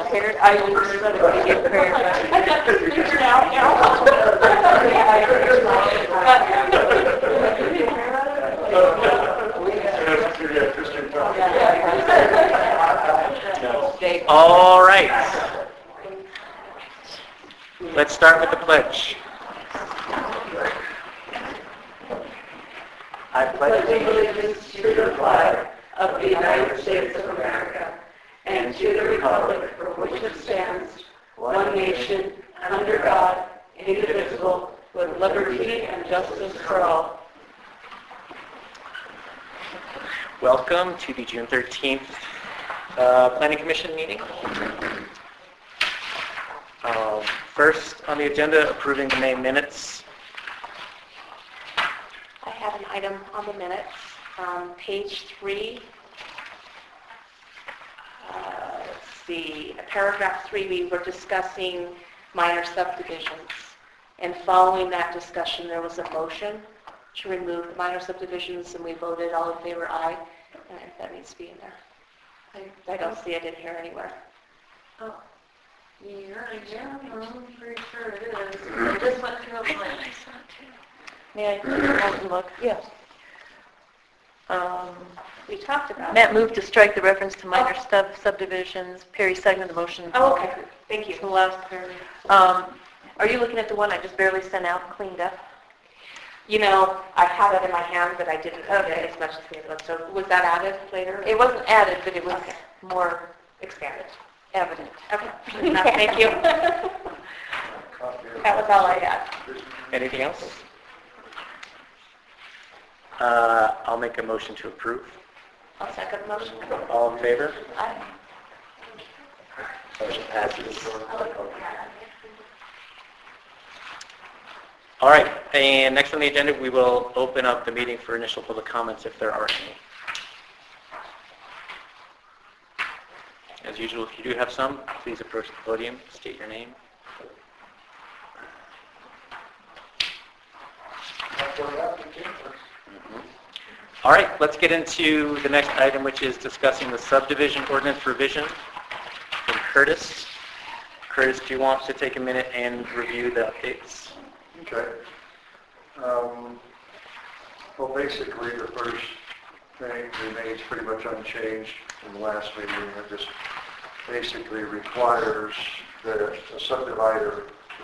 prepared. I was going to get prepared. All right. Let's start with the pledge. I pledge allegiance to the flag of the United States of America and to the republic for which it stands, one nation, under God, indivisible, with liberty and justice for all. Welcome to the June 13th Planning Commission meeting. First on the agenda, approving the May minutes. I have an item on the minutes. Page 3. Let's see. Paragraph 3, we were discussing minor subdivisions. And following that discussion, there was a motion to remove the minor subdivisions, and we voted all in favor, aye. And if that needs to be in there. I don't see it in here anywhere. Oh. Yeah, I'm pretty sure it is. I just went through a list. May I look? Yes. We talked about Matt moved to strike the reference to minor subdivisions. Perry seconded the motion. Oh, okay. Thank you. The last paragraph. Are you looking at the one I just barely sent out and cleaned up? You know, I have it in my hand, but I didn't edit as much as the other one. So was that added later? It wasn't added, but it was Okay. more Expanded. evident. Okay. Thank you. That was all I had. Anything else? I'll make a motion to approve. I'll second the motion. All in favor? Aye. Motion passes. All right, and next on the agenda, we will open up the meeting for initial public comments if there are any. As usual, if you do have some, please approach the podium, state your name. All right, let's get into the next item, which is discussing the subdivision ordinance revision from Curtis. Curtis, do you want to take a minute and review the updates? Okay. Well, basically, the first thing remains pretty much unchanged from the last meeting. It just basically requires that a subdivider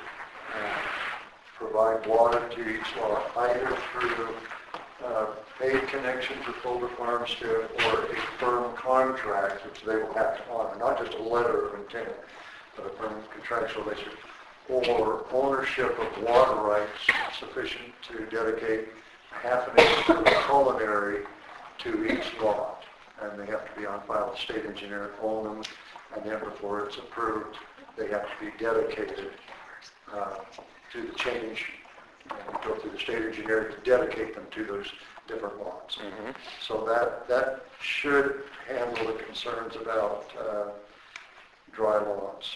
provide water to each lot, either through paid connection for Boulder Farmstead or a firm contract, which they will have to honor, not just a letter of intent, but a firm contractual basis, or ownership of water rights sufficient to dedicate half an acre of culinary to each lot. And they have to be on file with the state engineer, own them, and then before it's approved, they have to be dedicated to the change, and go through the state engineer to dedicate them to those different lots. Mm-hmm. So that should handle the concerns about dry lots.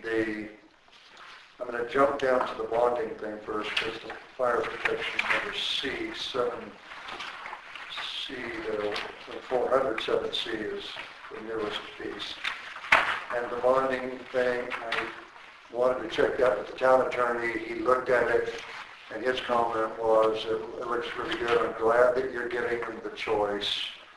I'm going to jump down to the bonding thing first, because the fire protection number C7C, the 407C is the newest piece. And the bonding thing, I wanted to check that with the town attorney. He looked at it, and his comment was, it looks really good. I'm glad that you're giving them the choice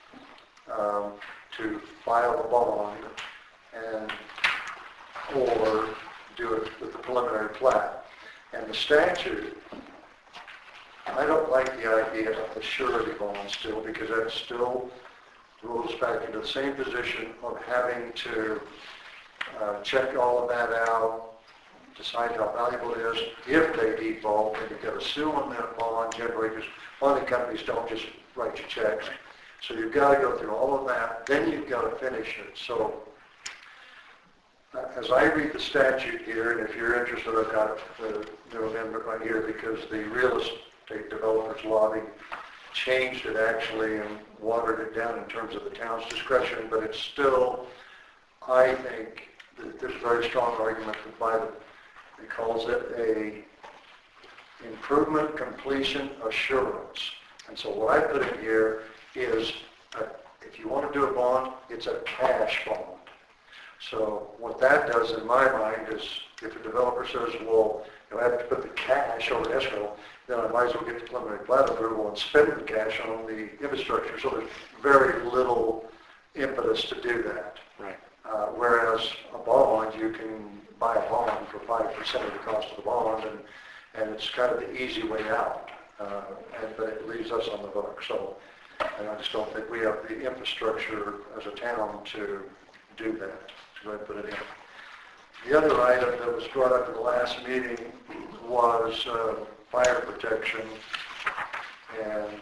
to file a bond and or do it with the preliminary plat. And the statute, I don't like the idea of the surety bond still, because that still rolls back into the same position of having to check all of that out, decide how valuable it is. If they default, then you've got to sue on that bond generally, because bonding companies don't just write you checks. So you've got to go through all of that, then you've got to finish it. So as I read the statute here, and if you're interested, I've got the new amendment right here, because the real estate developers lobby changed it actually and watered it down in terms of the town's discretion, but it's still, I think, that there's a very strong argument by the, he calls it a improvement completion assurance. And so what I put in here is, if you want to do a bond, it's a cash bond. So what that does in my mind is if a developer says, well, I have to put the cash over escrow, then I might as well get the preliminary plat approval and spend the cash on the infrastructure. So there's very little impetus to do that. Right. Whereas a bond, you can buy a bond for 5% of the cost of the bond, and it's kind of the easy way out. But it leaves us on the hook. So, and I just don't think we have the infrastructure as a town to do that. So I put it in. The other item that was brought up in the last meeting was fire protection. And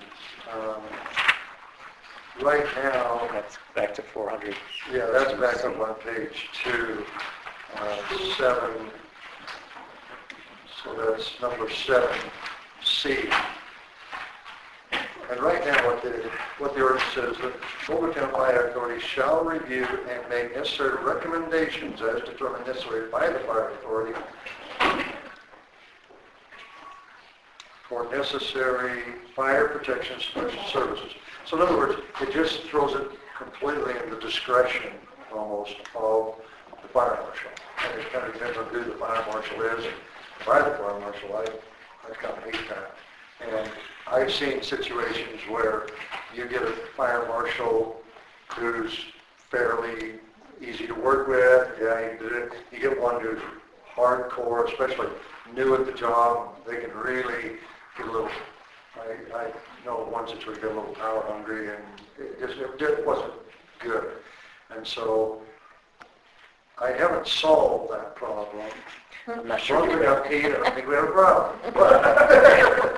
right now, That's back to 400. yeah, that's back up on page 2, 7. So that's number 7C. And right now, what the ordinance says, that Boulder County Fire Authority shall review and make necessary recommendations as determined necessary by the fire authority for necessary fire protection special services. So in other words, it just throws it completely in the discretion, almost, of the fire marshal. And it kind of depends on who the fire marshal is. If I the fire marshal, I kind of hate that. And I've seen situations where you get a fire marshal who's fairly easy to work with. Yeah, you get one who's hardcore, especially new at the job. They can really get a little, I know one situation get a little power hungry, and it wasn't good. And so I haven't solved that problem. I'm not sure. Once we have heat, I don't think we have a problem.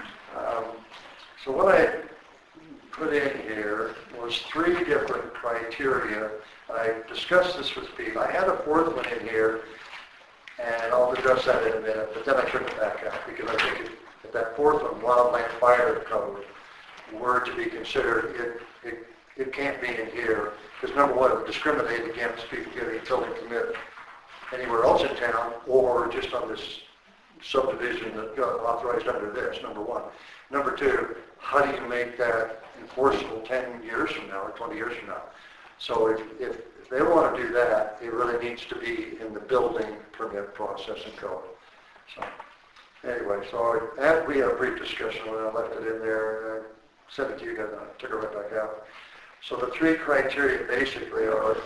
So what I put in here was 3 different criteria. I discussed this with Pete. I had a 4th one in here, and I'll address that in a minute, but then I took it back out because I think if that 4th one, wildland fire code, were to be considered, it can't be in here, because number one, it would discriminate against people getting a building permit anywhere else in town, or just on this subdivision that got authorized under this, number one. Number 2, how do you make that enforceable 10 years from now or 20 years from now? So if they want to do that, it really needs to be in the building permit process and code. So anyway, so we had a brief discussion when I left it in there, and I sent it to you guys, and I took it right back out. So the 3 criteria basically are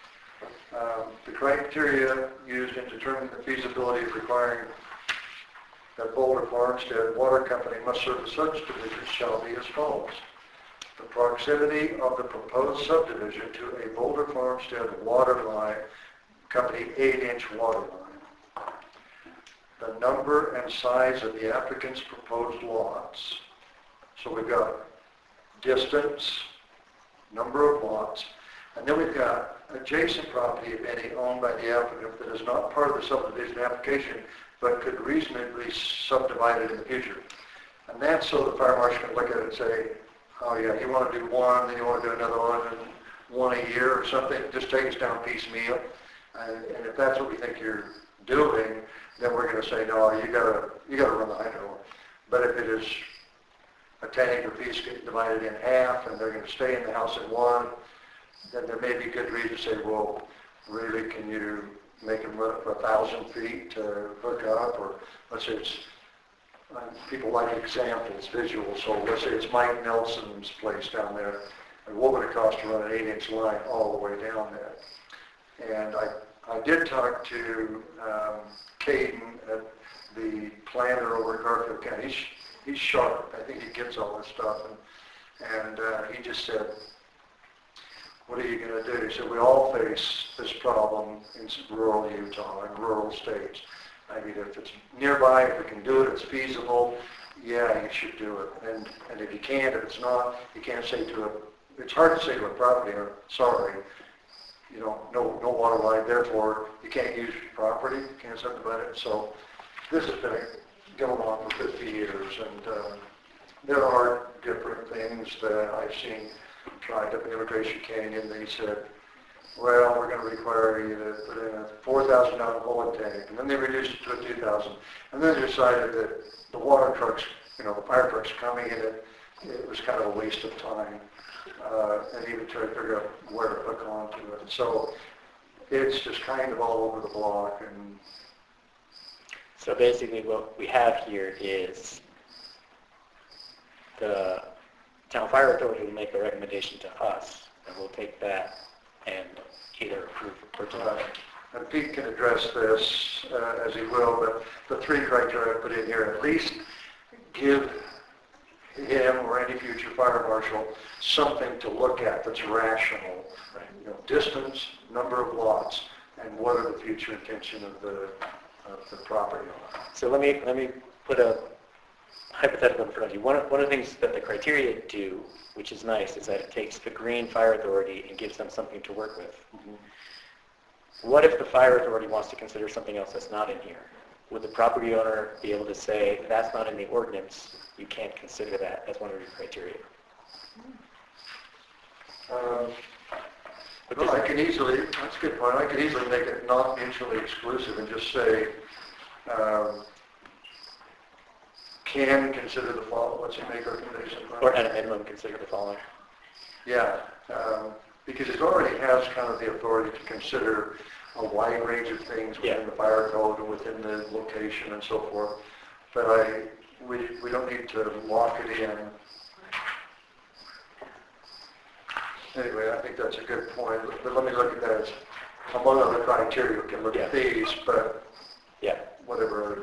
the criteria used in determining the feasibility of requiring that Boulder Farmstead Water Company must serve the subdivision shall be as follows. The proximity of the proposed subdivision to a Boulder Farmstead water line company 8-inch water line. The number and size of the applicant's proposed lots. So we've got distance, number of lots, and then we've got adjacent property, if any, owned by the applicant that is not part of the subdivision application, but could reasonably subdivide it in the future. And that's so the fire marshal can look at it and say, oh yeah, you want to do one, then you want to do another one, and one a year or something, just take us down piecemeal. And if that's what we think you're doing, then we're going to say, no, you gotta run the hydro. But if it is a 10-acre piece divided in half, and they're going to stay in the house in one, then there may be good reason to say, well, really, can you make them run it for 1,000 feet to hook up? Or let's say it's, people like examples, visuals, so let's say it's Mike Nelson's place down there, and what would it cost to run an 8-inch line all the way down there? And I did talk to Caden, the planner over in Garfield County. He's sharp. I think he gets all this stuff, and he just said, what are you going to do? He said, we all face this problem in rural Utah and rural states. I mean, if it's nearby, if we can do it, it's feasible, yeah, you should do it. And if you can't, if it's not, you can't say to it, it's hard to say to a property owner, sorry, you know, no water line, therefore you can't use your property, you can't subdivide it. So this has been going on for 50 years, and there are different things that I've seen tried up in Immigration Canyon. They said, well, we're going to require you to put in a 4,000-gallon holding tank, and then they reduced it to a 2,000, and then they decided that the water trucks, you know, the fire trucks coming in, it was kind of a waste of time, and even trying to figure out where to hook onto it. So it's just kind of all over the block, and So basically what we have here is the town fire authority will make a recommendation to us, and we'll take that and either approve or deny. and Pete can address this as he will, but the three criteria I put in here, at least give him or any future fire marshal something to look at that's rational. You know, distance, number of lots, and what are the future intention of the property owner. So let me put a hypothetical in front of you. One of the things that the criteria do, which is nice, is that it takes the Green Fire Authority and gives them something to work with. What if the fire authority wants to consider something else that's not in here? Would the property owner be able to say, that's not in the ordinance, you can't consider that as one of your criteria? Well, I can easily, that's a good point, I could easily make it not mutually exclusive and just say, can consider the following, what's it make recommendation? Or at a minimum, consider the following. Yeah, because it already has kind of the authority to consider a wide range of things within the fire code and within the location and so forth. But we don't need to lock it in. Anyway, I think that's a good point. But let me look at that as among other criteria. We can look at these, but whatever.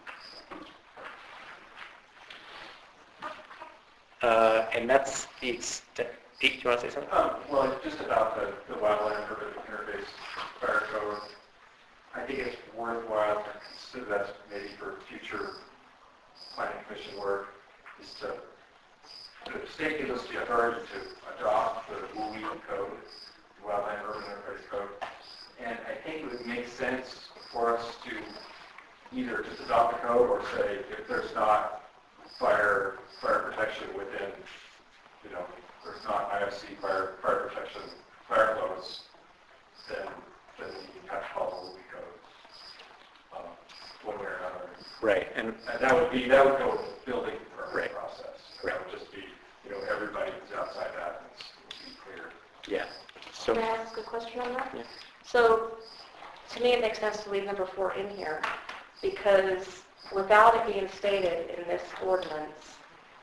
And that's the extent. Pete, do you want to say something? Well, just about the wildland urban interface fire code, I think it's worthwhile to consider that maybe for future planning commission work, is to the state gives us the authority to adopt the WUI code, the wildland urban interface code, and I think it would make sense for us to either just adopt the code or say if there's not fire protection within, there's not IFC fire protection, fire codes, then you have to follow the WUI code one way or another. Right. And that would go with the building permit process. Right. That would just be, everybody who's outside that would be clear. Yeah. So, Can I ask a question on that? Yeah. So, to me, it makes sense to leave number 4 in here, because without it being stated in this ordinance,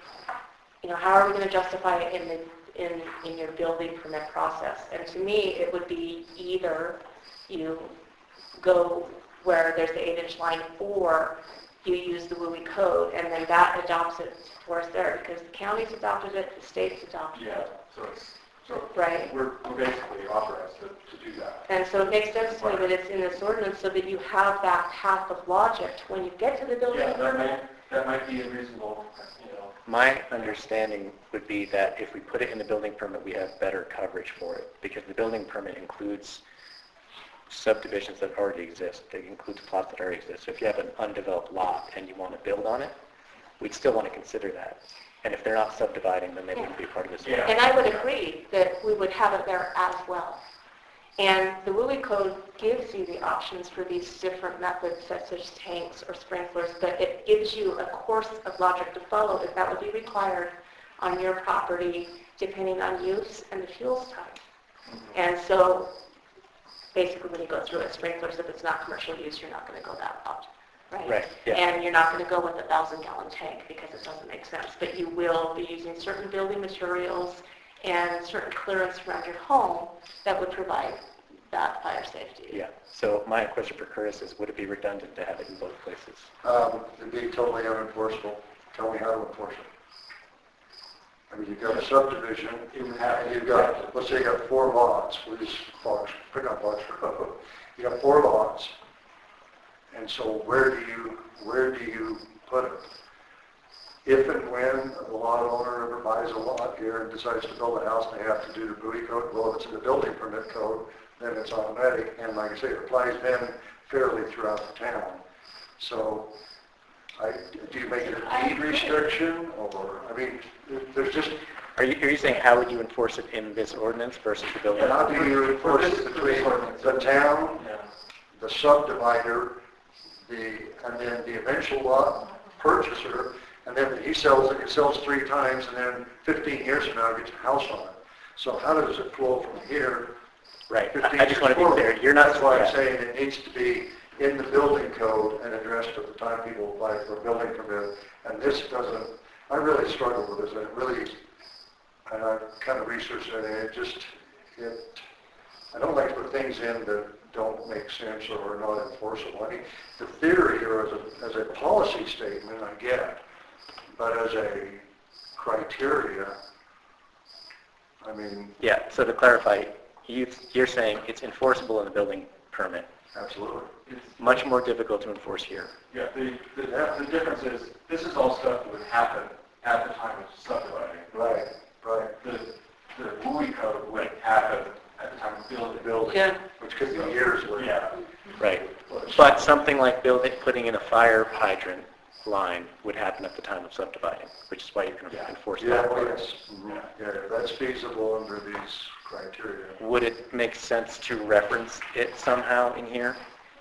how are we going to justify it in your building permit process? And to me, it would be either you go where there's the 8-inch line, or you use the WUI code, and then that adopts it for us there, because the county's adopted it, the state's adopted Yeah, it. so Right. we're basically authorized to do that. And so it makes sense to me that it's in this ordinance so that you have that path of logic when you get to the building Yeah, permit. that might be a reasonable, my understanding would be that if we put it in the building permit, we have better coverage for it, because the building permit includes subdivisions that already exist. It includes plots that already exist. So if you have an undeveloped lot and you want to build on it, we'd still want to consider that. And if they're not subdividing, then they wouldn't be part of this. Yeah. And I would agree that we would have it there as well. And the WUI code gives you the options for these different methods, such as tanks or sprinklers, but it gives you a course of logic to follow that that would be required on your property depending on use and the fuel type. And so basically when you go through it, sprinklers, if it's not commercial use, you're not going to go that route. Right? Yeah. And you're not going to go with a 1,000-gallon tank because it doesn't make sense. But you will be using certain building materials and certain clearance around your home that would provide that fire safety. Yeah. So my question for Curtis is, would it be redundant to have it in both places? It'd be totally unenforceable. Tell me how to enforce it. I mean, you've got a subdivision, and you've got, let's say you got 4 lots. We'll just pick up Foxborough. You got 4 lots. And so where do you put it? If and when the lot owner ever buys a lot here and decides to build a house and they have to do the WUI code, well, if it's in the building permit code, then it's automatic. And like I say, it applies then fairly throughout the town. So do you make it a deed restriction? Or, I mean, there's just... Are you saying how would you enforce it in this ordinance versus the building? How do you enforce it between the town, the subdivider, and then the eventual lot purchaser, and then he sells it, 3 times, and then 15 years from now gets a house on it. So how does it flow from here Right. 15 I just want to be years clear. forward. You're not. That's why I'm yeah. saying it needs to be in the building code and addressed at the time people apply for a building permit. And this doesn't, I really struggle with this. I really, and I kind of researched it, and I don't like to put things in that don't make sense or are not enforceable. I mean, the theory or as a policy statement, I get, but as a criteria, I mean, Yeah, so to clarify, you're saying it's enforceable in the building permit, absolutely. much more difficult to enforce here. Yeah, the difference is, this is all stuff that would happen at the time of subdividing. Right, right. The WUI code would happen at the time of building. Yeah. Which could be years later. Yeah. Right. But something like putting in a fire hydrant line would happen at the time of subdividing, which is why you can enforce Yeah, that. well, yes. Yeah, that's feasible under these criteria. Would it make sense to reference it somehow in here?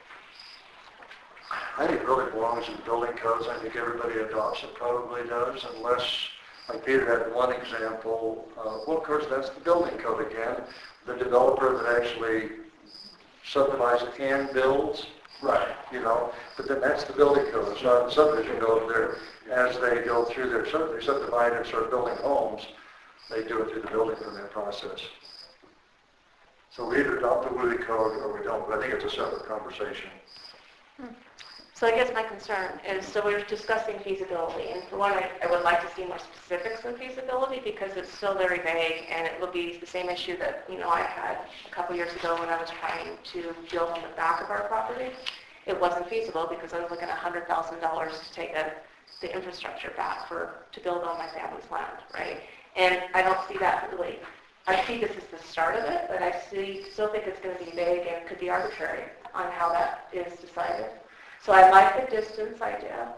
I think it really belongs in building codes. I think everybody adopts it, probably does, unless, like Peter had one example, well, of course, that's the building code again. The developer that actually subdivides and builds, Right. you know, but then that's the building code. It's not the subdivision code. As they go through they subdivide and start building homes, they do it through the building permit process. So we either adopt the WUI code or we don't, but I think it's a separate conversation. So I guess my concern is, so we're discussing feasibility, and for one, I would like to see more specifics in feasibility because it's still very vague, and it will be the same issue that, I had a couple years ago when I was trying to build on the back of our property. It wasn't feasible because I was looking at $100,000 to take the infrastructure back to build on my family's land, right? And I don't see that really. I see this as the start of it, but I still think it's going to be vague and it could be arbitrary on how that is decided. So I like the distance idea.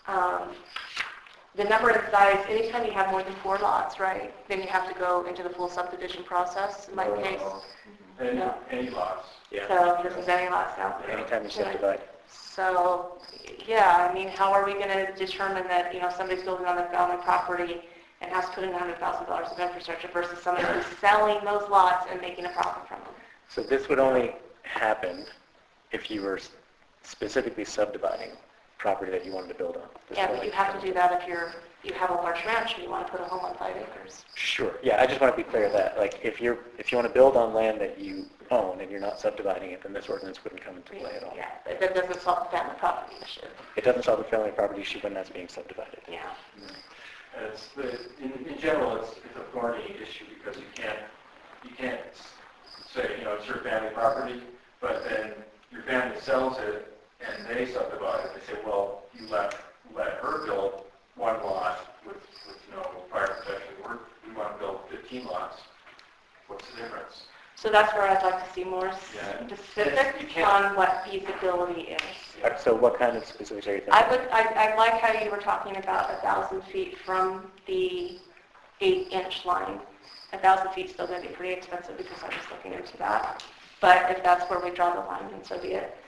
The number and size, anytime you have more than 4 lots, right, then you have to go into the full subdivision process, in my case. Any lots. Yeah. So this is any lots now. Anytime you subdivide. So, yeah, I mean, how are we going to determine that, somebody's building on the family property and has to put in $100,000 of infrastructure versus somebody who's selling those lots and making a profit from them? So this would only happen if you were specifically subdividing property that you wanted to build on. Yeah, but you have to do that if you have a large ranch and you want to put a home on 5 acres. Sure. Yeah, I just want to be clear that, like, if you want to build on land that you own and you're not subdividing it, then this ordinance wouldn't come into play at all. Yeah, but that doesn't solve the family property issue. It doesn't solve the family property issue when that's being subdivided. Yeah. And in general, it's a thorny issue because you can't say, it's your family property, but then your family sells it and they subdivide it. They say, well, you let her build 1 lot with no fire protection. We want to build 15 lots. What's the difference? So that's where I'd like to see more Yeah. specific You can't- on what feasibility is. So what kind of specifics are you thinking? I like how you were talking about 1,000 feet from the 8-inch line. 1,000 feet is still going to be pretty expensive because I was looking into that. But if that's where we draw the line, then so be it.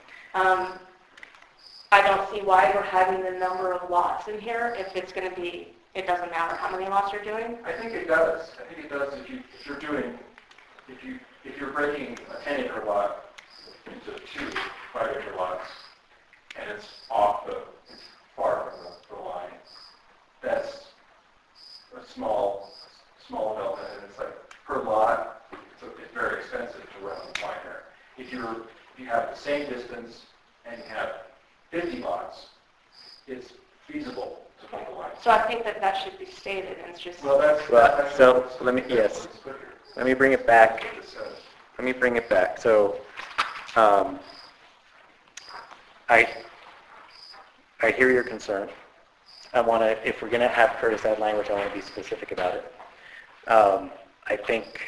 I don't see why we're having the number of lots in here if it's going to be, it doesn't matter how many lots you're doing. I think it does. If you're breaking a 10-acre lot into 2 5-acre lots, and it's it's far from the line, that's a small development, and it's like per lot, it's very expensive to run the line there. If you have the same distance and you have 50 lots, it's feasible to put the line. So I think that should be stated, and it's just, Well, that's So let me bring it back. It says. Let me bring it back. So, I hear your concern. If we're going to have Curtis add language, I want to be specific about it. I think,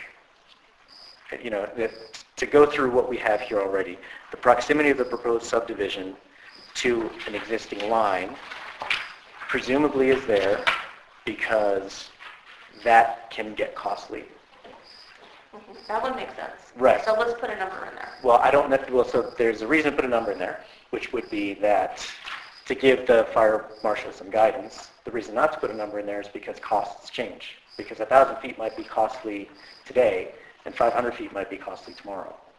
to go through what we have here already, the proximity of the proposed subdivision to an existing line presumably is there because that can get costly. that would make sense. Right. So let's put a number in there. Well, so there's a reason to put a number in there, which would be that to give the fire marshal some guidance, the reason not to put a number in there is because costs change. Because 1,000 feet might be costly today, and 500 feet might be costly tomorrow.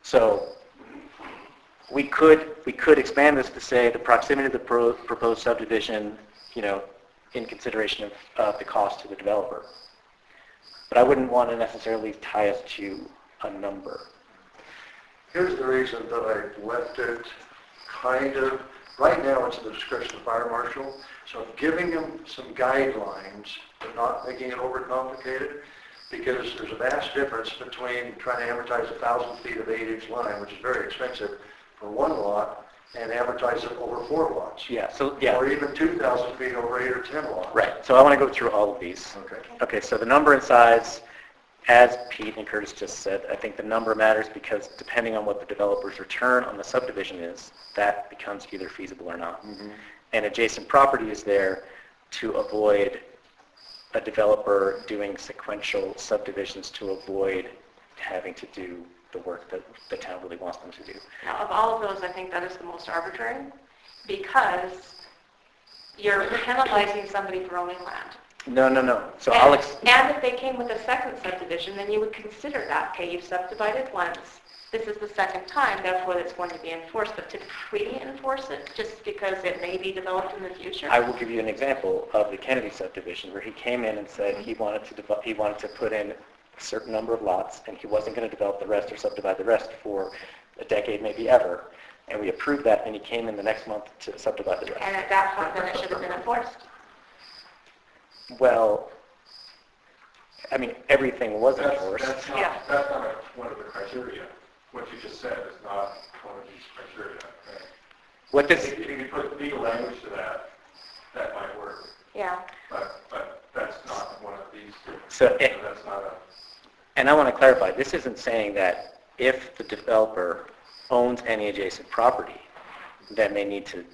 So we could expand this to say the proximity of the proposed subdivision, in consideration of the cost to the developer. But I wouldn't want to necessarily tie us to a number. Here's the reason that I left it kind of, right now it's at the discretion of the fire marshal, so giving them some guidelines, but not making it overcomplicated, because there's a vast difference between trying to amortize 1,000 feet of 8-inch line, which is very expensive for one lot, and amortize it over 4 lots. Yeah, so, yeah. Or even 2,000 feet over 8 or 10 lots. Right, so I want to go through all of these. Okay. Okay, so the number and size, as Pete and Curtis just said, I think the number matters because depending on what the developer's return on the subdivision is, that becomes either feasible or not. Mm-hmm. And adjacent property is there to avoid a developer doing sequential subdivisions to avoid having to do the work that the town really wants them to do. Now, of all of those, I think that is the most arbitrary because you're penalizing somebody for owning land. No. So And if they came with a second subdivision, then you would consider that, okay, you've subdivided once, this is the second time, therefore it's going to be enforced. But to pre-enforce it just because it may be developed in the future? I will give you an example of the Kennedy subdivision where he came in and said he wanted to put in a certain number of lots and he wasn't going to develop the rest or subdivide the rest for a decade, maybe ever. And we approved that and he came in the next month to subdivide the rest. And at that point, then it should have been enforced. Well, I mean, everything was That's enforced. not one of the criteria. What you just said is not one of these criteria. Okay? What this, If you put legal language to that, that might work. Yeah. But that's not one of these. So, That's not a... and I want to clarify, this isn't saying that if the developer owns any adjacent property, then they need to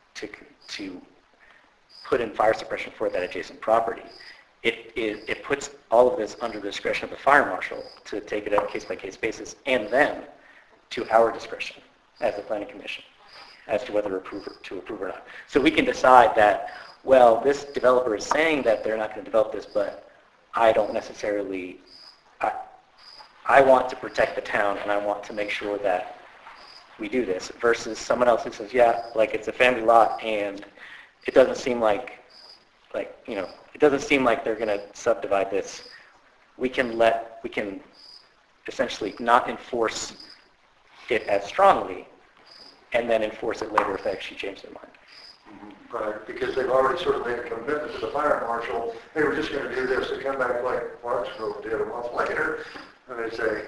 put in fire suppression for that adjacent property. It puts all of this under the discretion of the fire marshal to take it on a case-by-case basis, and then to our discretion as the planning commission as to whether to approve or not. So we can decide that, well, this developer is saying that they're not going to develop this, but I don't necessarily, I want to protect the town and I want to make sure that we do this, versus someone else who says, yeah, like it's a family lot and it doesn't seem like it doesn't seem like they're going to subdivide this. We can essentially not enforce it as strongly and then enforce it later if they actually change their mind. Right, because they've already sort of made a commitment to the fire marshal, hey, we're just going to do this. They come back like Parks Grove did a month later, and they say,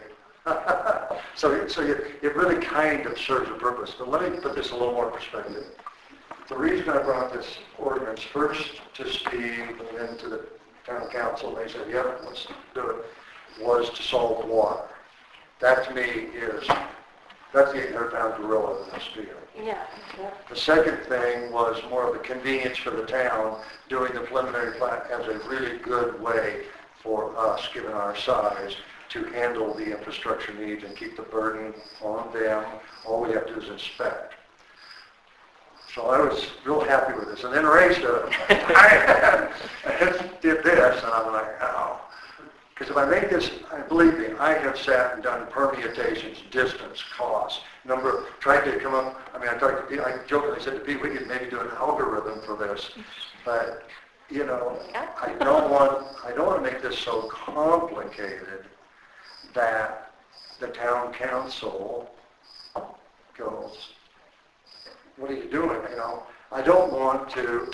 so it really kind of serves a purpose. But let me put this a little more perspective. The reason I brought this ordinance first to Steve and then to the town council, and they said, yeah, let's do it, was to solve water. That to me that's the 800-pound gorilla in this deal. Yeah. The second thing was more of the convenience for the town, doing the preliminary plat as a really good way for us, given our size, to handle the infrastructure needs and keep the burden on them. All we have to do is inspect. So I was real happy with this. And then Ray stood up and did this, and I'm like, oh. Because if I make this, believe me, I have sat and done permutations, distance, cost, tried to come up, I talked to Pete, I jokingly said to Pete, we could maybe do an algorithm for this, but, I don't want to make this so complicated that the town council goes, what are you doing, I don't want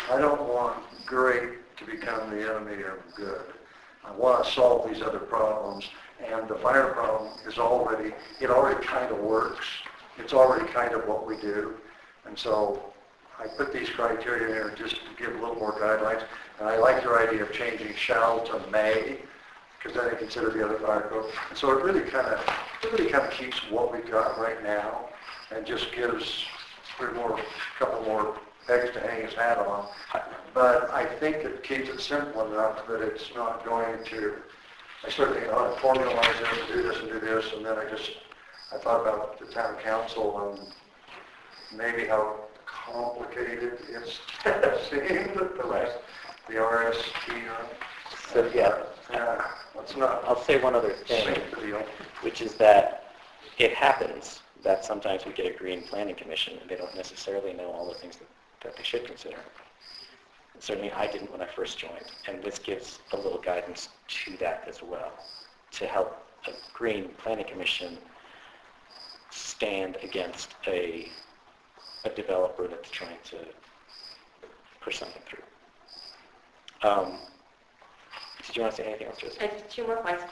great to become the enemy of good. I want to solve these other problems, and the fire problem it already kind of works. It's already kind of what we do, and so I put these criteria in there just to give a little more guidelines, and I like your idea of changing shall to may, because then I consider the other fire code. And so it really kind of keeps what we've got right now, and just gives a couple more pegs to hang his hat on. But I think it keeps it simple enough that it's not going to, I started thinking, oh, formalize this and do this, and then I thought about the town council and maybe how complicated it seemed at the RST. So yeah, let's not I'll say one other thing, sink the deal. which is that it happens that sometimes we get a green planning commission and they don't necessarily know all the things that they should consider. Certainly I didn't when I first joined, and this gives a little guidance to that as well, to help a green planning commission stand against a developer that's trying to push something through. Did you want to say anything else, Joseph? I have 2 more points.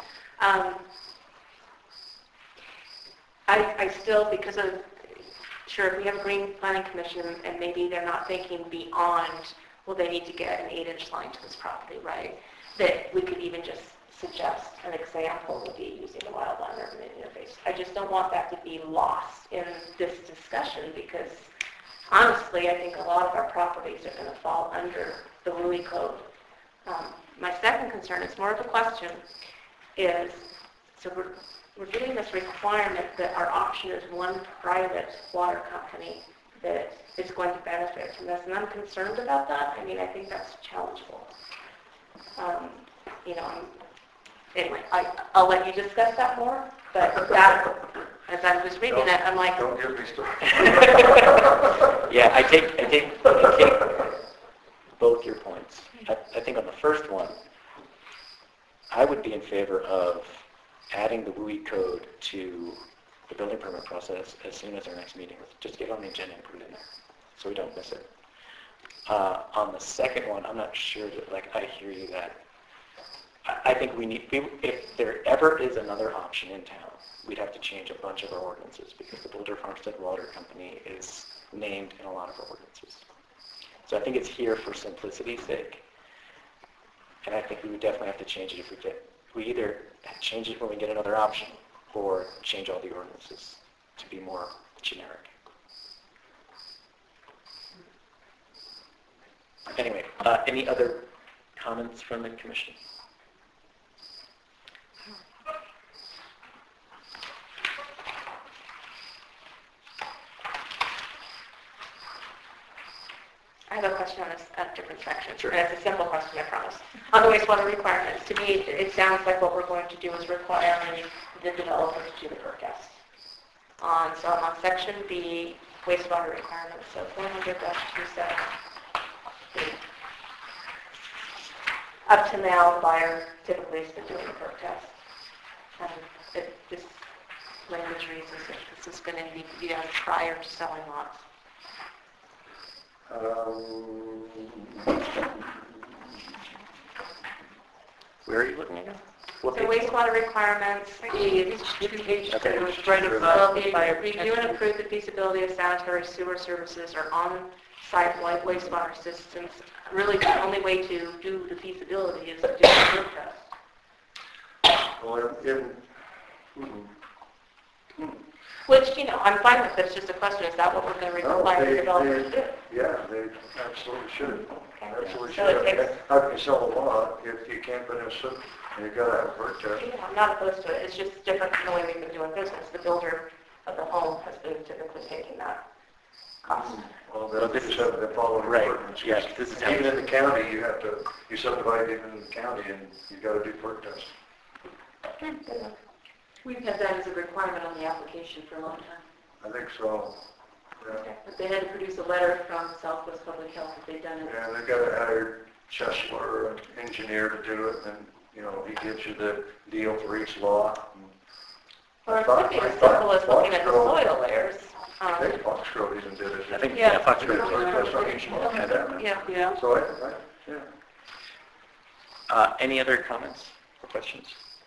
I still, because of, sure, if we have a green planning commission and maybe they're not thinking beyond, well, they need to get an 8-inch line to this property, right? That we could even just suggest an example would be using the wildland urban interface. I just don't want that to be lost in this discussion because honestly, I think a lot of our properties are going to fall under the WUI code. My second concern is more of a question is, so we're getting this requirement that our option is one private water company that is going to benefit from this, and I'm concerned about that. I mean, I think that's challengeable. Anyway, I'll let you discuss that more, but that, as I was reading it, I'm like... Don't get me started. Yeah, I take both your points. I think on the first one, I would be in favor of adding the WUI code to the building permit process as soon as our next meeting. Just get on the agenda and put it in there so we don't miss it. On the second one, I'm not sure that, I hear you that I think if there ever is another option in town, we'd have to change a bunch of our ordinances because the Boulder Farmstead Water Company is named in a lot of our ordinances. So I think it's here for simplicity's sake. And I think we would definitely have to change it if we either change it when we get another option or change all the ordinances to be more generic. Anyway, any other comments from the commission? I have a question on a different section. Sure. And it's a simple question, I promise. On the wastewater requirements, to me, it sounds like what we're going to do is requiring the developer to do the perk test. So I'm on section B, wastewater requirements, so 400-27. Up to now, buyer typically has been doing the perk test. This language reads as if this is going to need to be done prior to selling lots. Where are you looking again? What So page? wastewater requirements, It's 2 pages. Okay. It was right will above be fire review and protection. approve the feasibility of sanitary sewer services or on-site wastewater systems. Really, the only way to do the feasibility is to do the perk test. Well, Which, I'm fine with, but it's just a question, is that what we're going to require the developer to do? Yeah, they absolutely should. Okay. Absolutely So should. it takes, How can you sell a lot if you can't put in a system? You gotta have a perk test. I'm not opposed to it, it's just different from the way we've been doing business. The builder of the home has been typically taking that cost. Well, this they is- just have to follow the right, ordinance. yes, this is how- Even in the county, you subdivide even in the county and you gotta do perk tests. We've had that as a requirement on the application for a long time. I think so. Yeah. But they had to produce a letter from Southwest Public Health that they'd done it. Yeah, they gotta hire Chesler, an engineer, to do it, and, he gives you the deal for each lot. Or it could be as simple as looking at the soil layers. I think Foxgrove even did it. I think, Yeah. yeah, Foxborough. Perk test on each lot. Yeah. So, yeah. Any other comments or questions?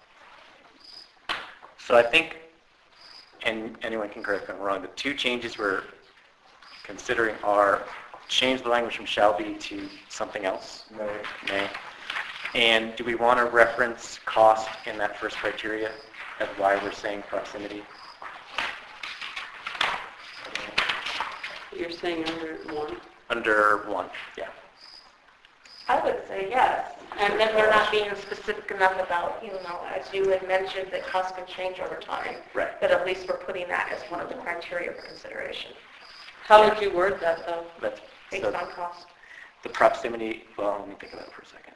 So I think, and anyone can correct me if I'm wrong, the 2 changes we're considering are change the language from shall be to something else, may. And do we want to reference cost in that first criteria as why we're saying proximity? You're saying under 1? Under 1, yeah. I would say yes. And then we're not being specific enough about, as you had mentioned, that costs can change over time. Right. But at least we're putting that as one of the criteria for consideration, How would you word that, though? That's, based so on cost. the proximity, well, let me think about it for a second.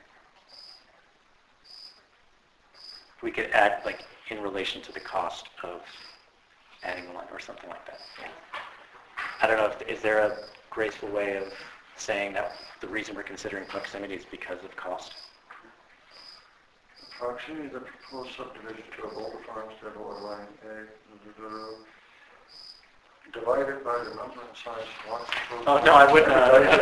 We could add, in relation to the cost of adding one or something like that. I don't know, is there a graceful way of saying that the reason we're considering proximity is because of cost? Proximity of the proposed subdivision to a Boulder Farmstead or line A, divided by the number and size of lots. Oh, no, I wouldn't.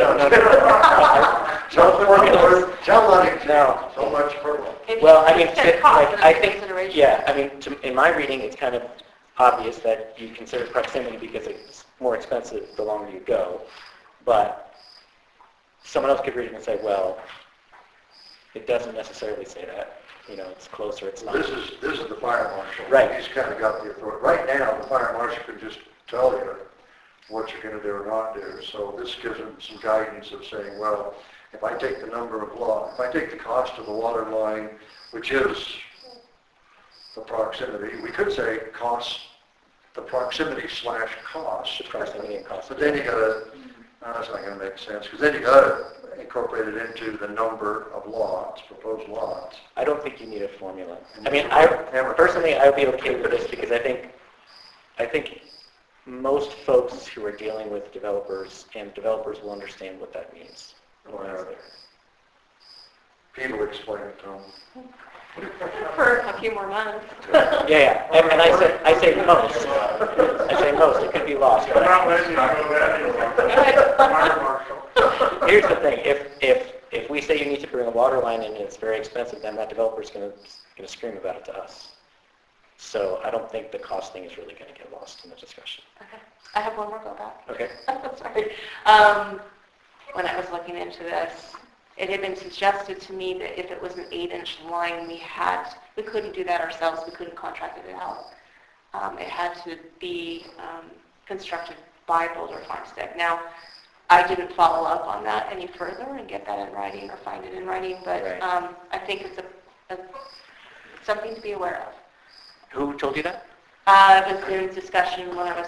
No. So much for one. Well, I mean, Said cost like, and I think, consideration. yeah, I mean, in my reading, it's kind of obvious that you consider proximity because it's more expensive the longer you go. But someone else could read it and say, well, it doesn't necessarily say that. You know, it's closer, it's not. This is the fire marshal. Right. He's kind of got the authority. Right now, the fire marshal can just tell you what you're going to do or not do. So this gives him some guidance of saying, well, if I take the number of if I take the cost of the water line, which is the proximity, we could say the proximity / cost. The proximity and cost. But then you got to, that's not going to make sense, because then you got to incorporate it into the number of lots, proposed lots. I don't think you need a formula. I mean, personally, I would be okay with this because I think most folks who are dealing with developers will understand what that means. People explain it to them. For a few more months. Yeah. And I say most. I say most. It could be lost. But here's the thing: if we say you need to bring a water line in and it's very expensive, then that developer's going to scream about it to us. So I don't think the cost thing is really going to get lost in the discussion. Okay. I have one more go back. Okay. Sorry. When I was looking into this, it had been suggested to me that if it was an 8-inch line, we couldn't do that ourselves. We couldn't contract it out. It had to be constructed by Boulder Farmstead. Now, I didn't follow up on that any further and get that in writing or find it in writing, but Right. I think it's something to be aware of. Who told you that? It was in discussion when I was,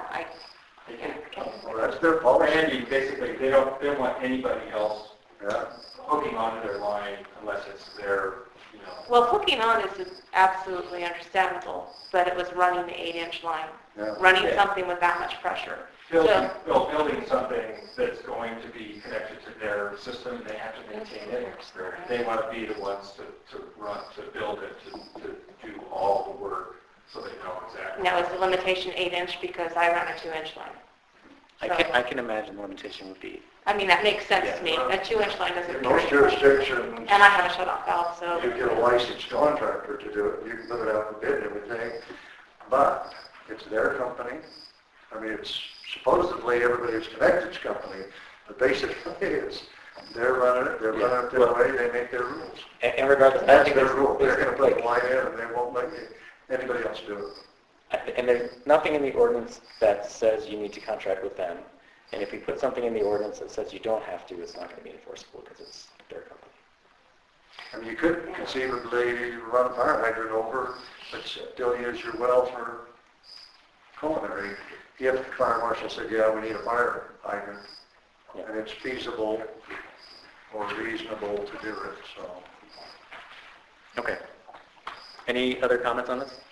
Well, that's their policy. Randy, basically, they don't want anybody else Yeah. hooking onto their line unless it's their, Well, hooking on is absolutely understandable, but it was running the 8-inch line, Yeah. running Yeah. something with that much pressure. building something that's going to be connected to their system, they have to maintain it. They want to be the ones to build it, to do all the work, so they know exactly. Now, is the limitation 8-inch because I run a 2-inch line? I can imagine the limitation would be. I mean, that makes sense to me. A 2-inch line doesn't In carry. most jurisdictions, And I have a shut-off valve, so. you get a licensed contractor to do it. You can put it out for bid and everything, but it's their company. I mean, it's supposedly everybody's connected's company, but basically they're running it their way, they make their rules. And regardless, I That's think their there's, rule. They're going to put the like, line in and they won't let anybody else do it. and there's nothing in the ordinance that says you need to contract with them. And if we put something in the ordinance that says you don't have to, it's not going to be enforceable because it's their company. I mean, you could conceivably run a fire hydrant over, but still use your well for culinary. If the fire marshal said, yeah, we need a fire hydrant, Yeah. and it's feasible or reasonable to do it, so. Okay. Any other comments on this?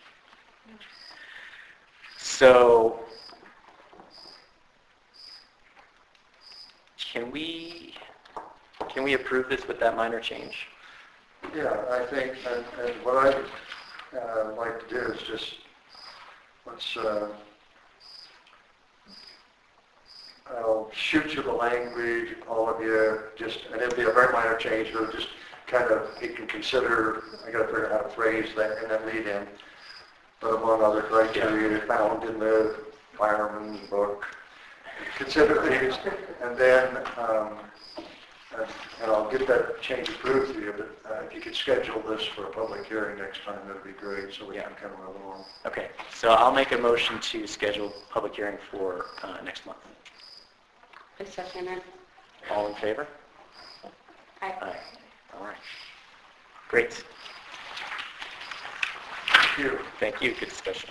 So, can we approve this with that minor change? Yeah, I think, and what I'd like to do is just, I'll shoot you the language, all of you, and it'll be a very minor change, but just kind of, you can consider, I gotta figure out how to phrase that in that lead in, but among other criteria found in the fireman's book, consider these, and then, and I'll get that change approved to you, but if you could schedule this for a public hearing next time, that'd be great, so we can kind of move along. Okay, so I'll make a motion to schedule public hearing for next month. I second it. All in favor? Aye. Aye. All right. Great. Thank you. Thank you. Good discussion.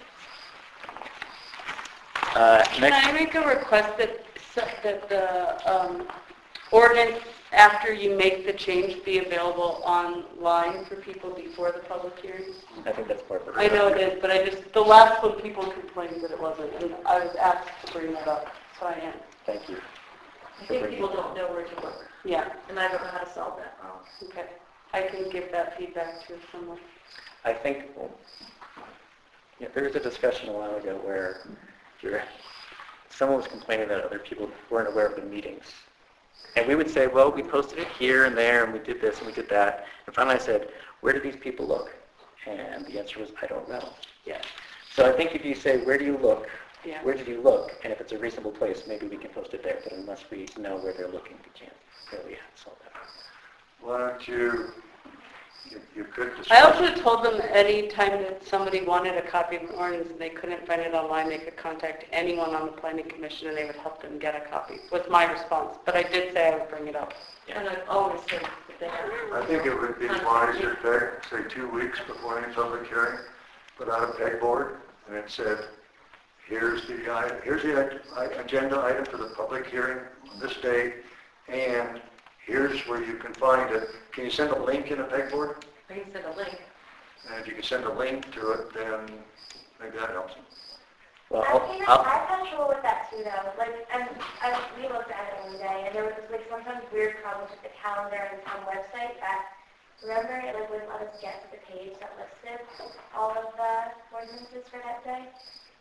Can Next. I make a request that the ordinance, after you make the change, be available online for people before the public hearing? I think that's part of it. I know it is, but the last one, people complained that it wasn't, and I was asked to bring that up, so I am. Thank you. I think people don't know where to look, Yeah, and I don't know how to solve that problem. okay. I can give that feedback to someone. I think, there was a discussion a while ago where someone was complaining that other people weren't aware of the meetings. And we would say, well, we posted it here and there, and we did this and we did that. And finally I said, where do these people look? And the answer was, I don't know. Yeah. So I think if you say, where do you look? Yeah. Where did you look? And if it's a reasonable place, maybe we can post it there. But unless we know where they're looking, we can't really solve that. Why don't you could I discuss. also told them any time that somebody wanted a copy of an ordinance and they couldn't find it online, they could contact anyone on the planning commission and they would help them get a copy, was my response. But I did say I would bring it up. And I've always said that they have. I think it would be wiser to, say, 2 weeks before any public hearing, put out a pegboard, and it said, here's the agenda item for the public hearing on this date, and here's where you can find it. Can you send a link in a pegboard? I can send a link. And if you can send a link to it, then maybe that helps. Well, I've had trouble with that too, though. Like, we looked at it one day, and there was like sometimes weird problems with the calendar and some website that, remember, it like wouldn't let us get to the page that listed all of the ordinances for that day.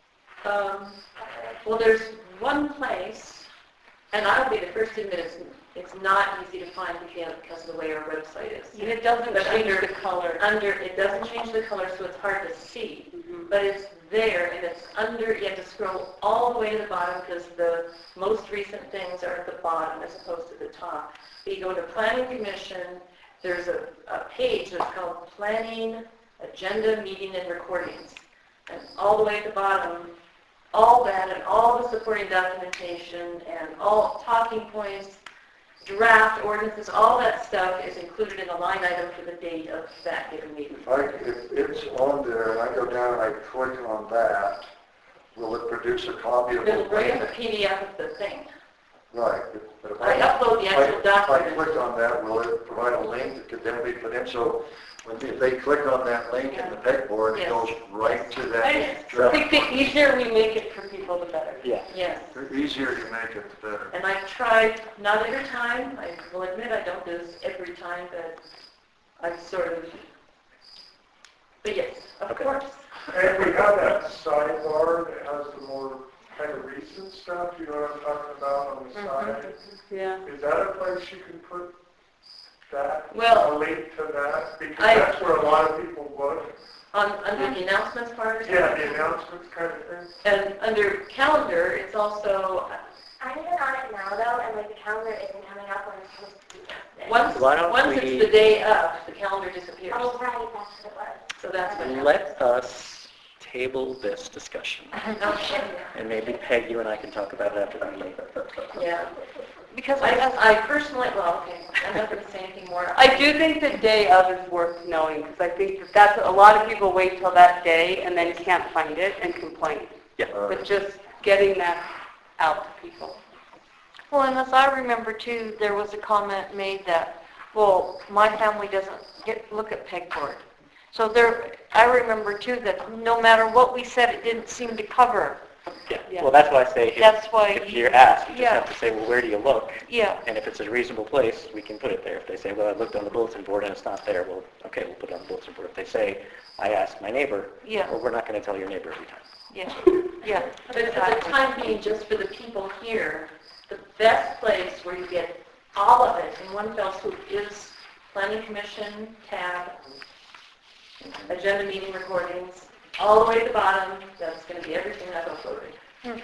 Well, there's one place, and I'll be the first to admit it's not easy to find because of the way our website is. And it doesn't But change under- the color. It doesn't change the color, so it's hard to see. Mhm. But it's there, and it's under, you have to scroll all the way to the bottom because the most recent things are at the bottom as opposed to the top. But you go to Planning Commission, there's a page that's called Planning, Agenda, Meeting, and Recordings. And all the way at the bottom, all that and all the supporting documentation and all talking points, draft ordinances, all that stuff is included in a line item for the date of that given meeting. If it's on there and I go down and I click on that, will it produce a copy of the It'll bring up link? the PDF of the thing. Right. But if I upload the actual If I document. click on that, will it provide a link that could then be put in? So if they click on that link in the pegboard, it Yes. goes right to I that. just think the easier we make it for people, the better. yeah. Yes. The easier you make it, the better. And I've tried, not every time, I will admit I don't do this every time, but I've sort of, but yes, of Okay. course. And we have that sidebar that has the more kind of recent stuff, you know what I'm talking about on the side? Yeah. Is that a place you can put that, Well, a link to that? Because I- that's where a lot of people look. Under the announcements part or something? Yeah, the announcements kind of thing. And under calendar, it's also, I'm even on it now, though, and like the calendar isn't coming up when it's supposed to be listed. Why don't once we- it's the day of, the calendar disappears. Oh, right, that's what it was. So that's what happens. Let us table this discussion. Okay. And maybe Peg, you and I can talk about it after the meeting. Yeah. Because I personally, well, okay, I'm not going to say anything more. I do think the day of is worth knowing, because I think that's, a lot of people wait till that day and then can't find it and complain. Yeah. But just getting that out to people. Well, and as I remember too, there was a comment made that, well, my family doesn't look at pegboard. So I remember too that no matter what we said, it didn't seem to cover. Yeah. Yeah. Well, that's why I say That's why if you're asked, you just yeah. have to say, well, where do you look? Yeah, And if it's a reasonable place, we can put it there. If they say, well, I looked on the bulletin board and it's not there, well, okay, we'll put it on the bulletin board. If they say, I asked my neighbor, Yeah. well, we're not going to tell your neighbor every time. yeah, yeah. But at the time being, just for the people here, the best place where you get all of it in one fell swoop is Planning Commission tab, agenda meeting recordings, all the way to the bottom. That's going to be everything I've uploaded. Okay.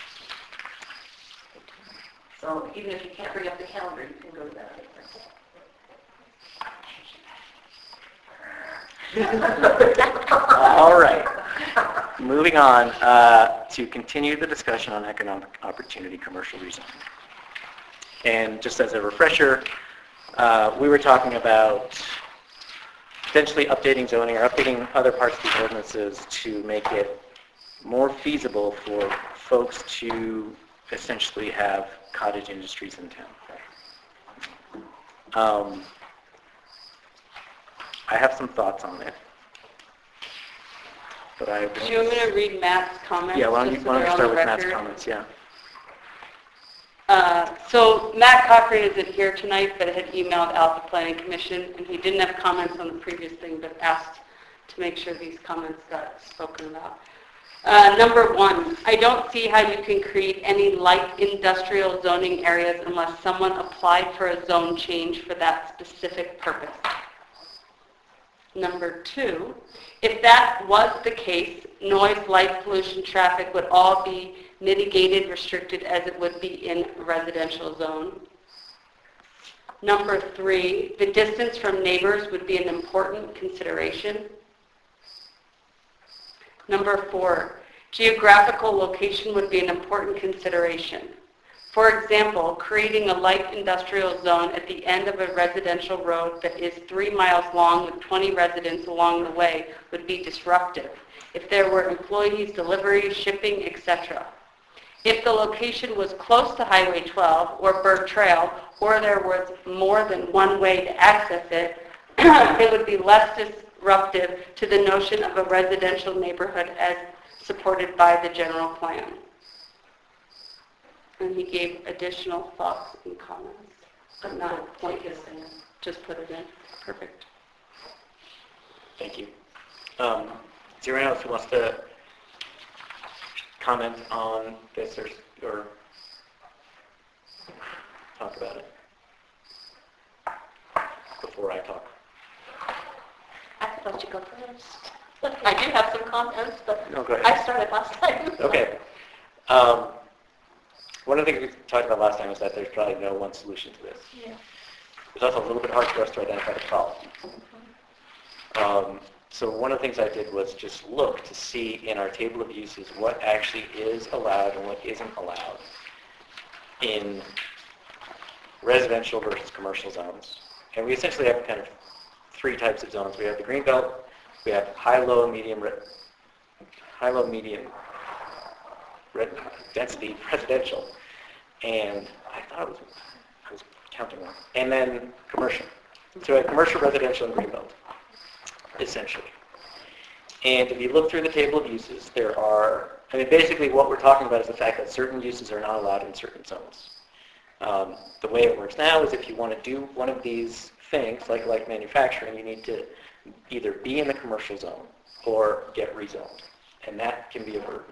So even if you can't bring up the calendar, you can go to that. All right. Moving on to continue the discussion on economic opportunity commercial rezoning. And just as a refresher, we were talking about potentially updating zoning or updating other parts of the ordinances to make it more feasible for folks to essentially have cottage industries in town. I have some thoughts on it. But I Do you want me to read Matt's comments? Yeah, why don't you just so they're on start the with Matt's record? comments, yeah. So Matt Cochran isn't here tonight, but had emailed out the Planning Commission, and he didn't have comments on the previous thing, but asked to make sure these comments got spoken about. Number one, I don't see how you can create any light industrial zoning areas unless someone applied for a zone change for that specific purpose. Number two, if that was the case, noise, light pollution, traffic would all be mitigated, restricted as it would be in a residential zone. Number three, the distance from neighbors would be an important consideration. Number four, geographical location would be an important consideration. For example, creating a light industrial zone at the end of a residential road that is 3 miles long with 20 residents along the way would be disruptive if there were employees, deliveries, shipping, etc. If the location was close to Highway 12 or Bird Trail, or there was more than one way to access it, it would be less disruptive to the notion of a residential neighborhood as supported by the general plan. And he gave additional thoughts and comments, but not pointed, just put it in. Perfect. Thank you. Is there anyone else who wants to comment on this or talk about it before I talk? I thought you go first. I do have some comments, but No, go ahead. I started last time. Okay. One of the things we talked about last time was that there's probably no one solution to this. Yeah. It's also a little bit hard for us to identify the problem. So one of the things I did was just look to see in our table of uses what actually is allowed and what isn't allowed in residential versus commercial zones. And we essentially have kind of 3 types of zones. We have the green belt, we have high, low, medium density residential, and I thought I was counting wrong. And then commercial. So we have commercial, residential, and green belt, essentially. And if you look through the table of uses, there are, basically what we're talking about is the fact that certain uses are not allowed in certain zones. The way it works now is if you want to do one of these things, like light manufacturing, you need to either be in the commercial zone or get rezoned. And that can be a burden.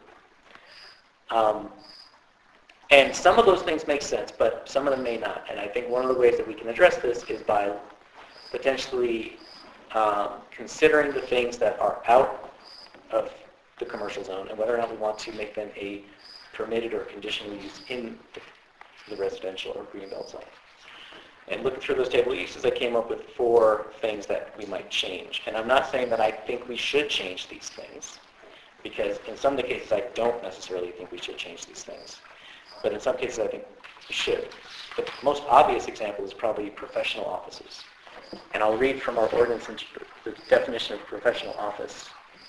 And some of those things make sense, but some of them may not. And I think one of the ways that we can address this is by potentially considering the things that are out of the commercial zone and whether or not we want to make them a permitted or conditional use in the residential or greenbelt zone. And looking through those table of uses, I came up with 4 things that we might change. And I'm not saying that I think we should change these things, because in some of the cases I don't necessarily think we should change these things. But in some cases I think we should. The most obvious example is probably professional offices. And I'll read from our ordinance the definition of professional office.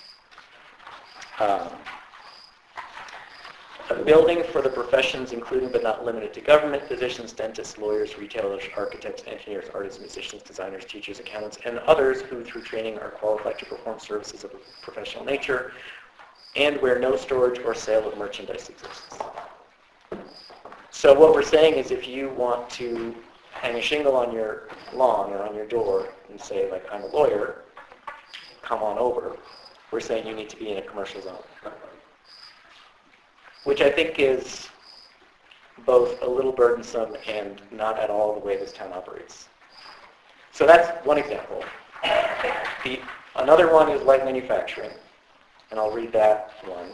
A building for the professions including but not limited to government, physicians, dentists, lawyers, retailers, architects, engineers, artists, musicians, designers, teachers, accountants, and others who through training are qualified to perform services of a professional nature, and where no storage or sale of merchandise exists. So what we're saying is if you want to hang a shingle on your lawn or on your door and say, like, I'm a lawyer, come on over, we're saying you need to be in a commercial zone. Which I think is both a little burdensome and not at all the way this town operates. So that's one example. Another one is light manufacturing, and I'll read that one.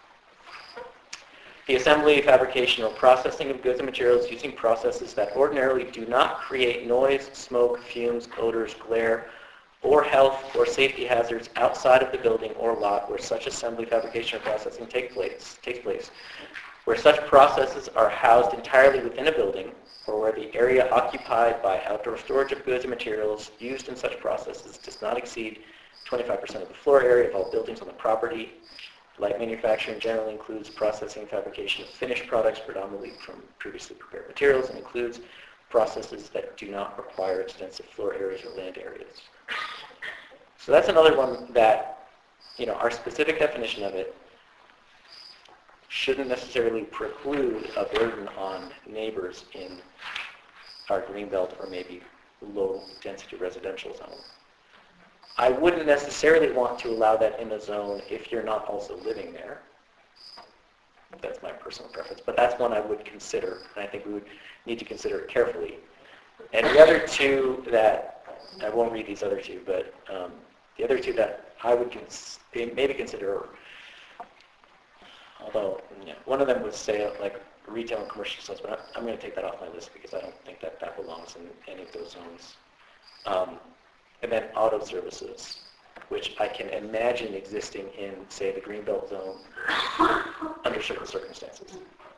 The assembly, fabrication, or processing of goods and materials using processes that ordinarily do not create noise, smoke, fumes, odors, glare, or health or safety hazards outside of the building or lot where such assembly, fabrication, or processing takes place, where such processes are housed entirely within a building, or where the area occupied by outdoor storage of goods and materials used in such processes does not exceed 25% of the floor area of all buildings on the property. Light manufacturing generally includes processing and fabrication of finished products predominantly from previously prepared materials and includes processes that do not require extensive floor areas or land areas. So that's another one that, our specific definition of it shouldn't necessarily preclude a burden on neighbors in our greenbelt or maybe low-density residential zone. I wouldn't necessarily want to allow that in a zone if you're not also living there. That's my personal preference, but that's one I would consider, and I think we would need to consider it carefully. And the other two that, I won't read these other two, but the other two that I would maybe consider, although one of them would say like retail and commercial stores, but I'm going to take that off my list because I don't think that that belongs in any of those zones. And then auto services, which I can imagine existing in, say, the Greenbelt zone under certain circumstances.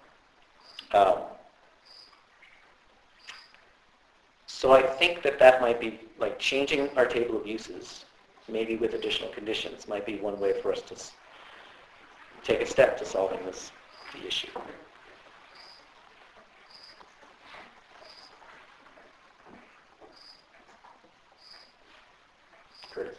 So I think that might be, like, changing our table of uses, maybe with additional conditions, might be one way for us to take a step to solving the issue. Curtis?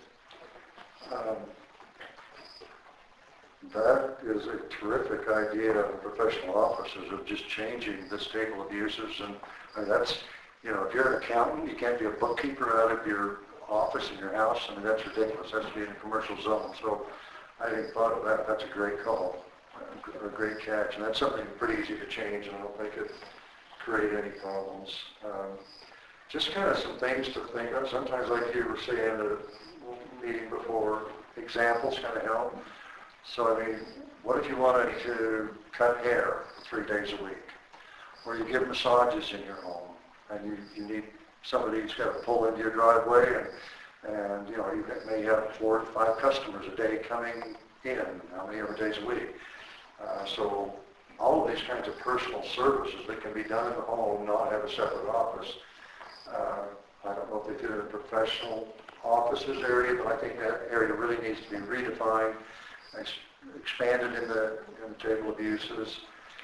That is a terrific idea of professional offices of just changing this table of uses, and that's, if you're an accountant, you can't be a bookkeeper out of your office in your house. I mean, that's ridiculous. That's to be in a commercial zone. So I hadn't thought of that. That's a great call, a great catch, and that's something pretty easy to change, and I don't think it create any problems. Just kind of some things to think of. Sometimes, like you were saying in the meeting before, examples kind of help. So, I mean, what if you wanted to cut hair 3 days a week? Or you give massages in your home, and you need somebody who's got to pull into your driveway, and you may have 4 to 5 customers a day coming in, how many ever days a week. So all of these kinds of personal services that can be done in the home, not have a separate office. I don't know if they fit in the professional offices area, but I think that area really needs to be redefined, expanded in the table of uses.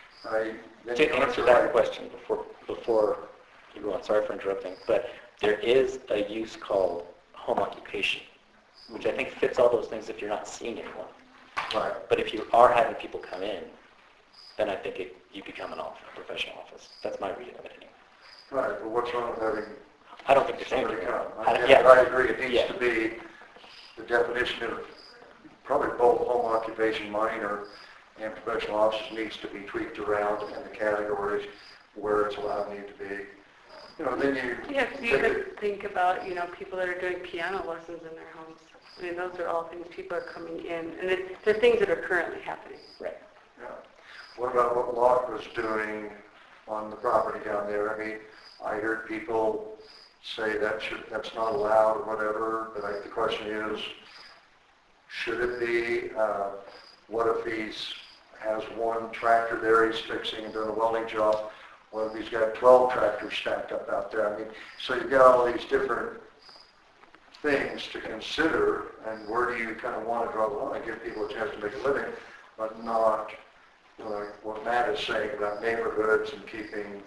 To answer that question before you go on, sorry for interrupting, but there is a use called home occupation, which I think fits all those things if you're not seeing anyone. Right. But if you are having people come in, then I think you become a professional office. That's my reading of it anyway. Right, but what's wrong with having I don't think there's anything somebody come? wrong. I agree. It needs to be the definition of probably both home occupation, minor, and professional offices needs to be tweaked around in the categories where it's allowed need to be. Then you... Yeah, because you could think about, people that are doing piano lessons in their homes. I mean, those are all things people are coming in, and they're things that are currently happening. Right. Yeah. What about what Locke was doing on the property down there? I mean, I heard people say that's not allowed or whatever, but the question is, should it be? What if he has 1 tractor there he's fixing and doing a welding job? What if he's got 12 tractors stacked up out there? I mean, so you've got all these different things to consider, and where do you kind of want to draw the line? Give people a chance to make a living, but not what Matt is saying about neighborhoods and keeping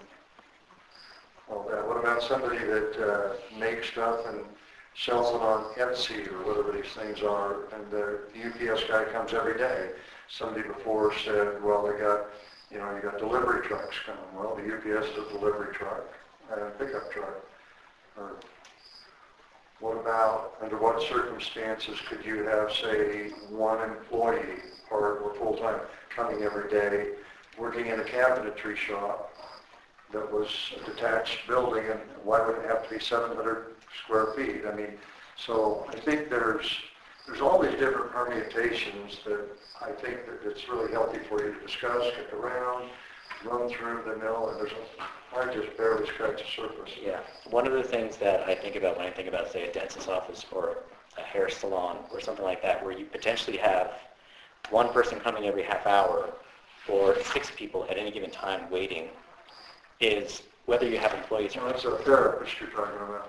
all that. What about somebody that makes stuff and sells it on Etsy or whatever these things are, and the UPS guy comes every day? Somebody before said, well, they got, you got delivery trucks coming. Well, the UPS is a delivery truck and a pickup truck. Or what about, under what circumstances could you have, say, 1 employee part or full-time coming every day, working in a cabinetry shop that was a detached building, and why would it have to be 700 square feet? I mean, so I think there's all these different permutations that I think that it's really healthy for you to discuss, get around, run through the mill, and I just barely scratch the surface. Yeah. One of the things that I think about when I think about, say, a dentist's office or a hair salon or something like that, where you potentially have 1 person coming every half hour or 6 people at any given time waiting, is whether you have employees or not. That's a therapist you're talking about.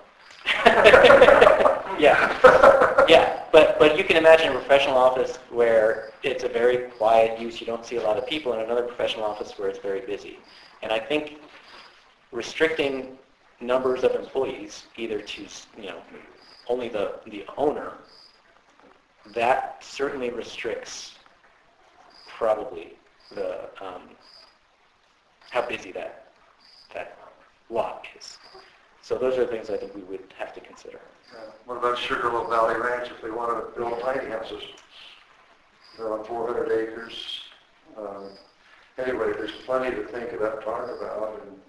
Yeah, but you can imagine a professional office where it's a very quiet use, you don't see a lot of people, and another professional office where it's very busy. And I think restricting numbers of employees, either to, only the owner, that certainly restricts probably the, how busy that lot is. So those are things I think we would have to consider. What about Sugarloaf Valley Ranch if they want to build tiny houses? They're on 400 acres. Anyway, there's plenty to think about, talk about, and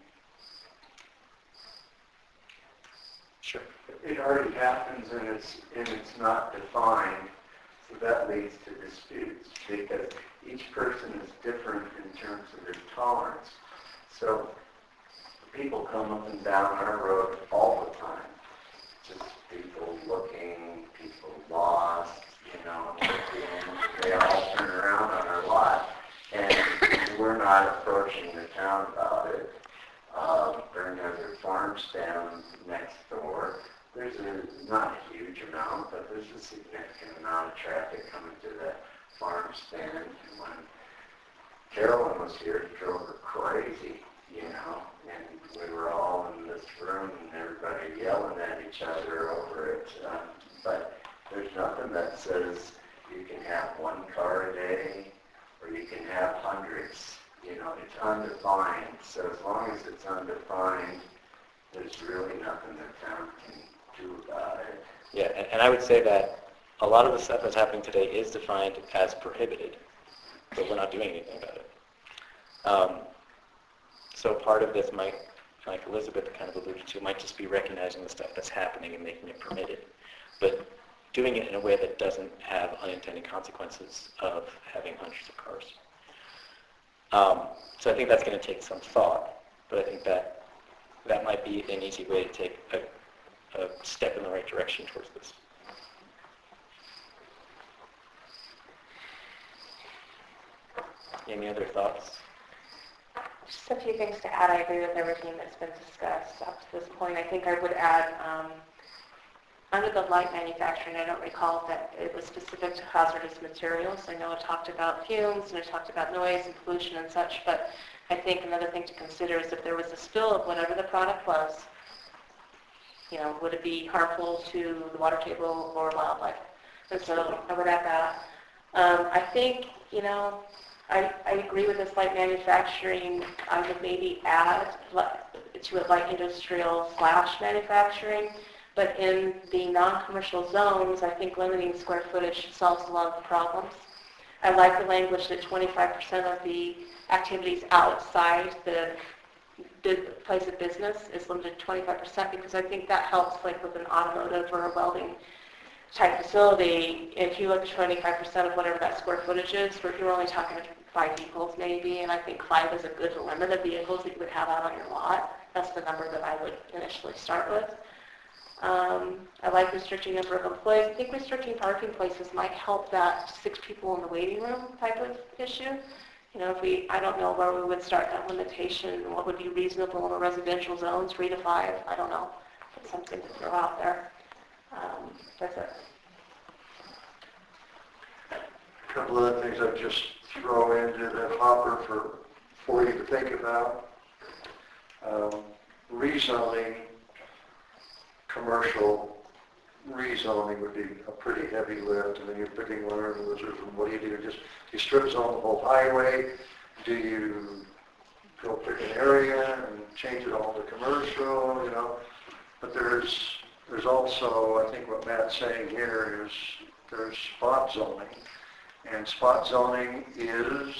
Sure. It already happens and it's not defined, so that leads to disputes because each person is different in terms of their tolerance. So people come up and down our road all the time. Just people looking, people lost, they all turn around on our lot and we're not approaching the town about it. There are another farm stand next door. There's not a huge amount, but there's a significant amount of traffic coming to the farm stand. And when Carolyn was here, it drove her crazy, and we were all in this room and everybody yelling at each other over it. But there's nothing that says you can have one car a day or you can have hundreds. It's undefined. So as long as it's undefined, there's really nothing the town can do about it. Yeah, and I would say that a lot of the stuff that's happening today is defined as prohibited, but we're not doing anything about it. So part of this might, like Elizabeth kind of alluded to, might just be recognizing the stuff that's happening and making it permitted, but doing it in a way that doesn't have unintended consequences of having hundreds of cars. So I think that's going to take some thought, but I think that might be an easy way to take a step in the right direction towards this. Any other thoughts? Just a few things to add. I agree with everything that's been discussed up to this point. I think I would add, under the light manufacturing, I don't recall that it was specific to hazardous materials. I know it talked about fumes and it talked about noise and pollution and such, but I think another thing to consider is if there was a spill of whatever the product was, would it be harmful to the water table or wildlife? And so I would add that. I think, I agree with this light manufacturing. I would maybe add to it light industrial / manufacturing. But in the non-commercial zones, I think limiting square footage solves a lot of the problems. I like the language that 25% of the activities outside the place of business is limited to 25% because I think that helps like with an automotive or a welding type facility. If you look at 25% of whatever that square footage is, you're only talking 5 vehicles maybe, and I think 5 is a good limit of vehicles that you would have out on your lot. That's the number that I would initially start with. I like restricting number of employees. I think restricting parking places might help that 6 people in the waiting room type of issue. I don't know where we would start that limitation, what would be reasonable in a residential zone, 3 to 5, I don't know. It's something to throw out there. That's it. a couple other things I'd just throw into the hopper for you to think about. Rezoning, commercial rezoning would be a pretty heavy lift, and then you're picking winners and losers, and what do? Do you strip zone the whole highway? Do you go pick an area and change it all to commercial, But there's also, I think what Matt's saying here is there's spot zoning, and spot zoning is,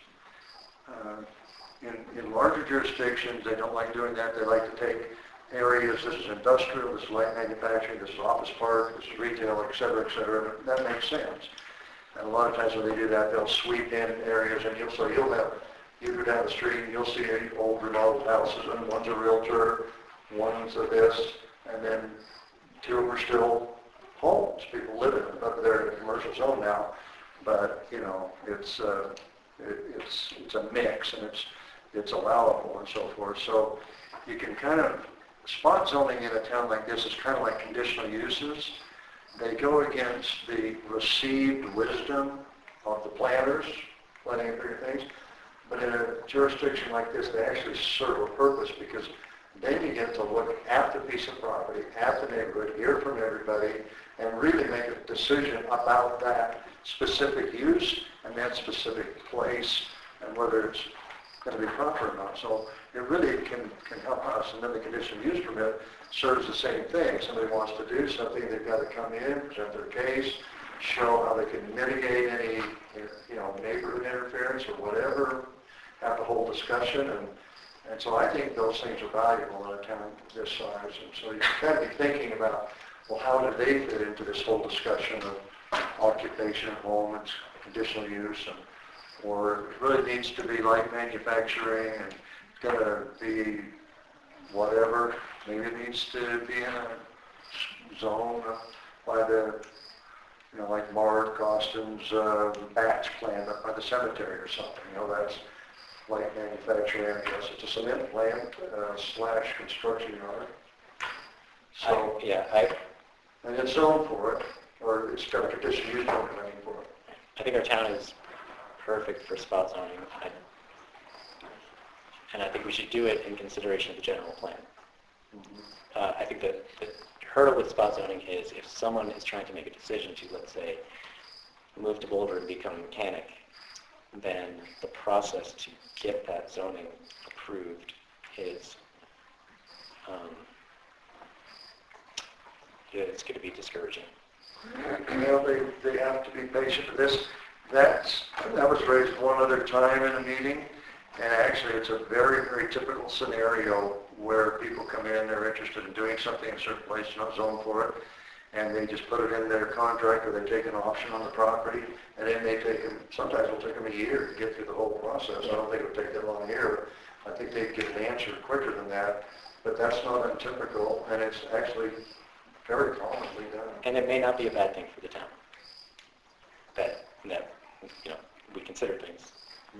in larger jurisdictions, they don't like doing that. They like to take areas, this is industrial, this is light manufacturing, this is office park, this is retail, et cetera, and that makes sense. And a lot of times when they do that, they'll sweep in areas, and you go down the street and you'll see old remodeled houses, and one's a realtor, one's a this, and then 2 of them are still homes. People live in them, but they're in a commercial zone now. But it's a mix, and it's allowable and so forth. So you can kind of spot zoning in a town like this is kind of like conditional uses. They go against the received wisdom of the planners, planning and things. But in a jurisdiction like this, they actually serve a purpose because they begin to look at the piece of property, at the neighborhood, hear from everybody, and really make a decision about that specific use and that specific place and whether it's going to be proper or not. So it really can help us. And then the conditional use permit serves the same thing. Somebody wants to do something, they've got to come in, present their case, show how they can mitigate any, neighborhood interference or whatever, have the whole discussion. And so I think those things are valuable in a town this size. And so you kind of be thinking about, well, how do they fit into this whole discussion of occupation, home, and conditional use, or it really needs to be like manufacturing and it's going to be whatever. Maybe it needs to be in a zone by the, like Mark Austin's batch plant up by the cemetery or something. That's like manufacturing, I guess. It's a cement plant / construction yard. So, and it's zoned for it, or it's got a conditional use permit for it. I think our town is perfect for spot zoning, and I think we should do it in consideration of the general plan. I think that the hurdle with spot zoning is if someone is trying to make a decision to, let's say, move to Boulder and become a mechanic, then the process to get that zoning approved is it's going to be discouraging. They have to be patient with this. That was raised one other time in a meeting, and actually it's a very, very typical scenario where people come in, they're interested in doing something in a certain place, not zoned for it, and they just put it in their contract or they take an option on the property, and then sometimes it'll take them a year to get through the whole process. I don't think it'll take that long here. I think they'd get an answer quicker than that, but that's not untypical, and it's actually very commonly done. And it may not be a bad thing for the town that we consider things.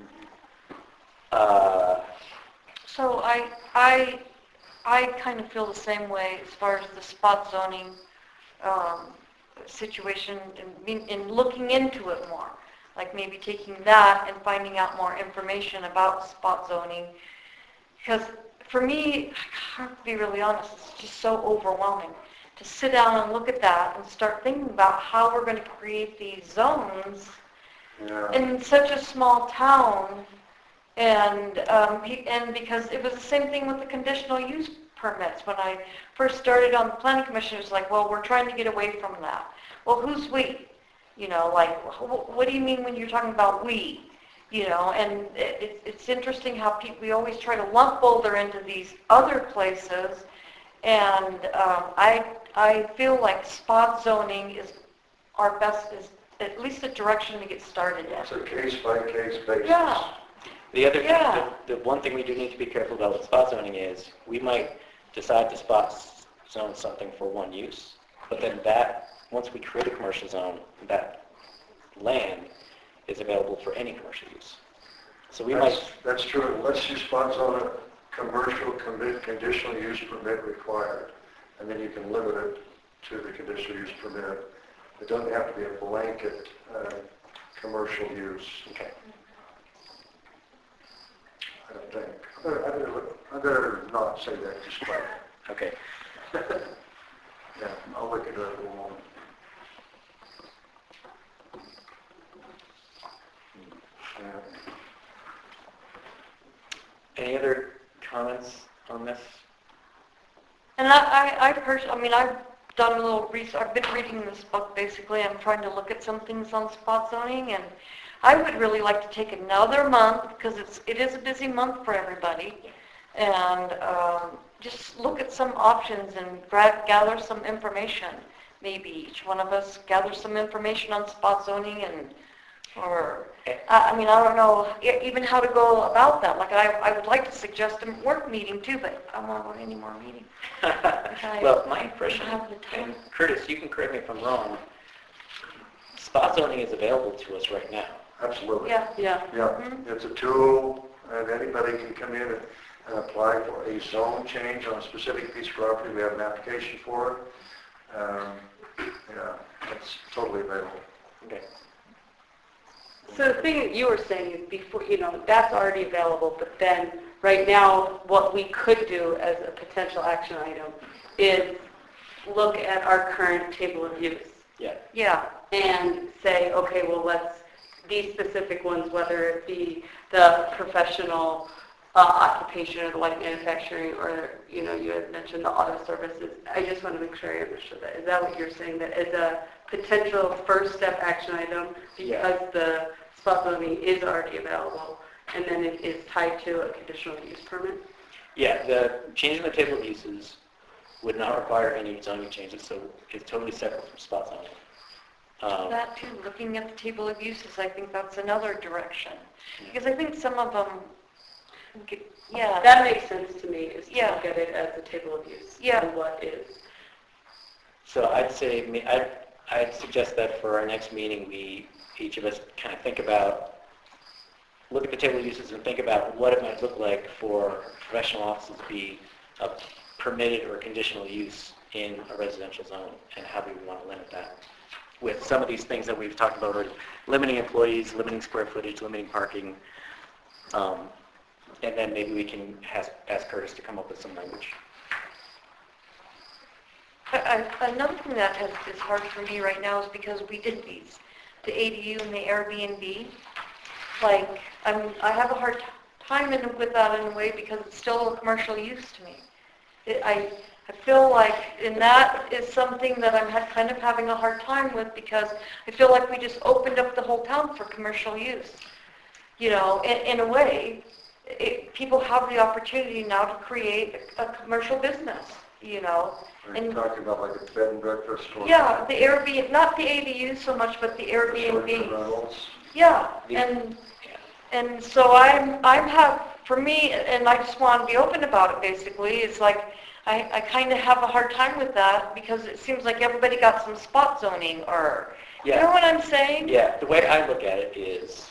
So I kind of feel the same way as far as the spot zoning situation in looking into it more. Like maybe taking that and finding out more information about spot zoning. Because for me, I have to be really honest, it's just so overwhelming to sit down and look at that and start thinking about how we're going to create these zones in such a small town. And because it was the same thing with the conditional use permits. When I first started on the planning commission, it was like, well, we're trying to get away from that. Well, who's we? What do you mean when you're talking about we? And it's interesting how we always try to lump Boulder into these other places. And I feel like spot zoning is our best, is at least a direction to get started in. It's a case-by-case basis. Yeah. The other the one thing we do need to be careful about with spot zoning is we might decide to spot zone something for one use, but then once we create a commercial zone, that land is available for any commercial use. So That's true. Let's use spot zone a commercial conditional use permit required, and then you can limit it to the conditional use permit. It doesn't have to be a blanket commercial use. Okay. I don't think. I better not say that just quite. Okay. Yeah, I'll look into it a little more. Any other comments on this? And I've done a little research. I've been reading this book, basically. I'm trying to look at some things on spot zoning, and I would really like to take another month, because it is a busy month for everybody, and just look at some options and gather some information. Maybe each one of us gather some information on spot zoning, I don't know even how to go about that. Like I would like to suggest a work meeting too, but I don't want to go to any more meetings. Well, my impression, have the time. and Curtis, you can correct me if I'm wrong, spot zoning is available to us right now. Absolutely. Yeah. Yeah, Mm-hmm. it's a tool, and anybody can come in and apply for a zone change on a specific piece of property. We have an application for it. It's totally available. Okay. So the thing that you were saying is before, that's already available, but then right now, what we could do as a potential action item is look at our current table of use Yeah. Yeah, and say, okay, well, these specific ones, whether it be the professional occupation or the light manufacturing, or, you had mentioned the auto services. I just want to make sure I understood that. Is that what you're saying, that as a potential first step action item, because the spot zoning is already available, and then it is tied to a conditional use permit? Yeah, the changing the table of uses would not require any zoning changes, so it's totally separate from spot zoning. that too, looking at the table of uses, I think that's another direction. Because I think some of them, yeah, That makes sense to me, is to Yeah. look at it as a table of use. Yeah. And what is. So I'd say, I'd suggest that for our next meeting, each of us kind of look at the table of uses and think about what it might look like for professional offices to be a permitted or conditional use in a residential zone, and how we want to limit that. With some of these things that we've talked about already, limiting employees, limiting square footage, limiting parking, and then maybe we can ask Curtis to come up with some language. Another thing that is hard for me right now is because we did these, the ADU and the Airbnb. Like, I have a hard time with that in a way because it's still a commercial use to me. I feel like, and that is something that I'm kind of having a hard time with, because I feel like we just opened up the whole town for commercial use. In a way, people have the opportunity now to create a commercial business, Are you talking about like a bed and breakfast or? Yeah, the Airbnb, not the ADU so much, but the Short-term Airbnb. rentals? Yeah, and so for me, and I just want to be open about it basically, it's like, I kind of have a hard time with that because it seems like everybody got some spot zoning or, you know what I'm saying? Yeah, the way I look at it is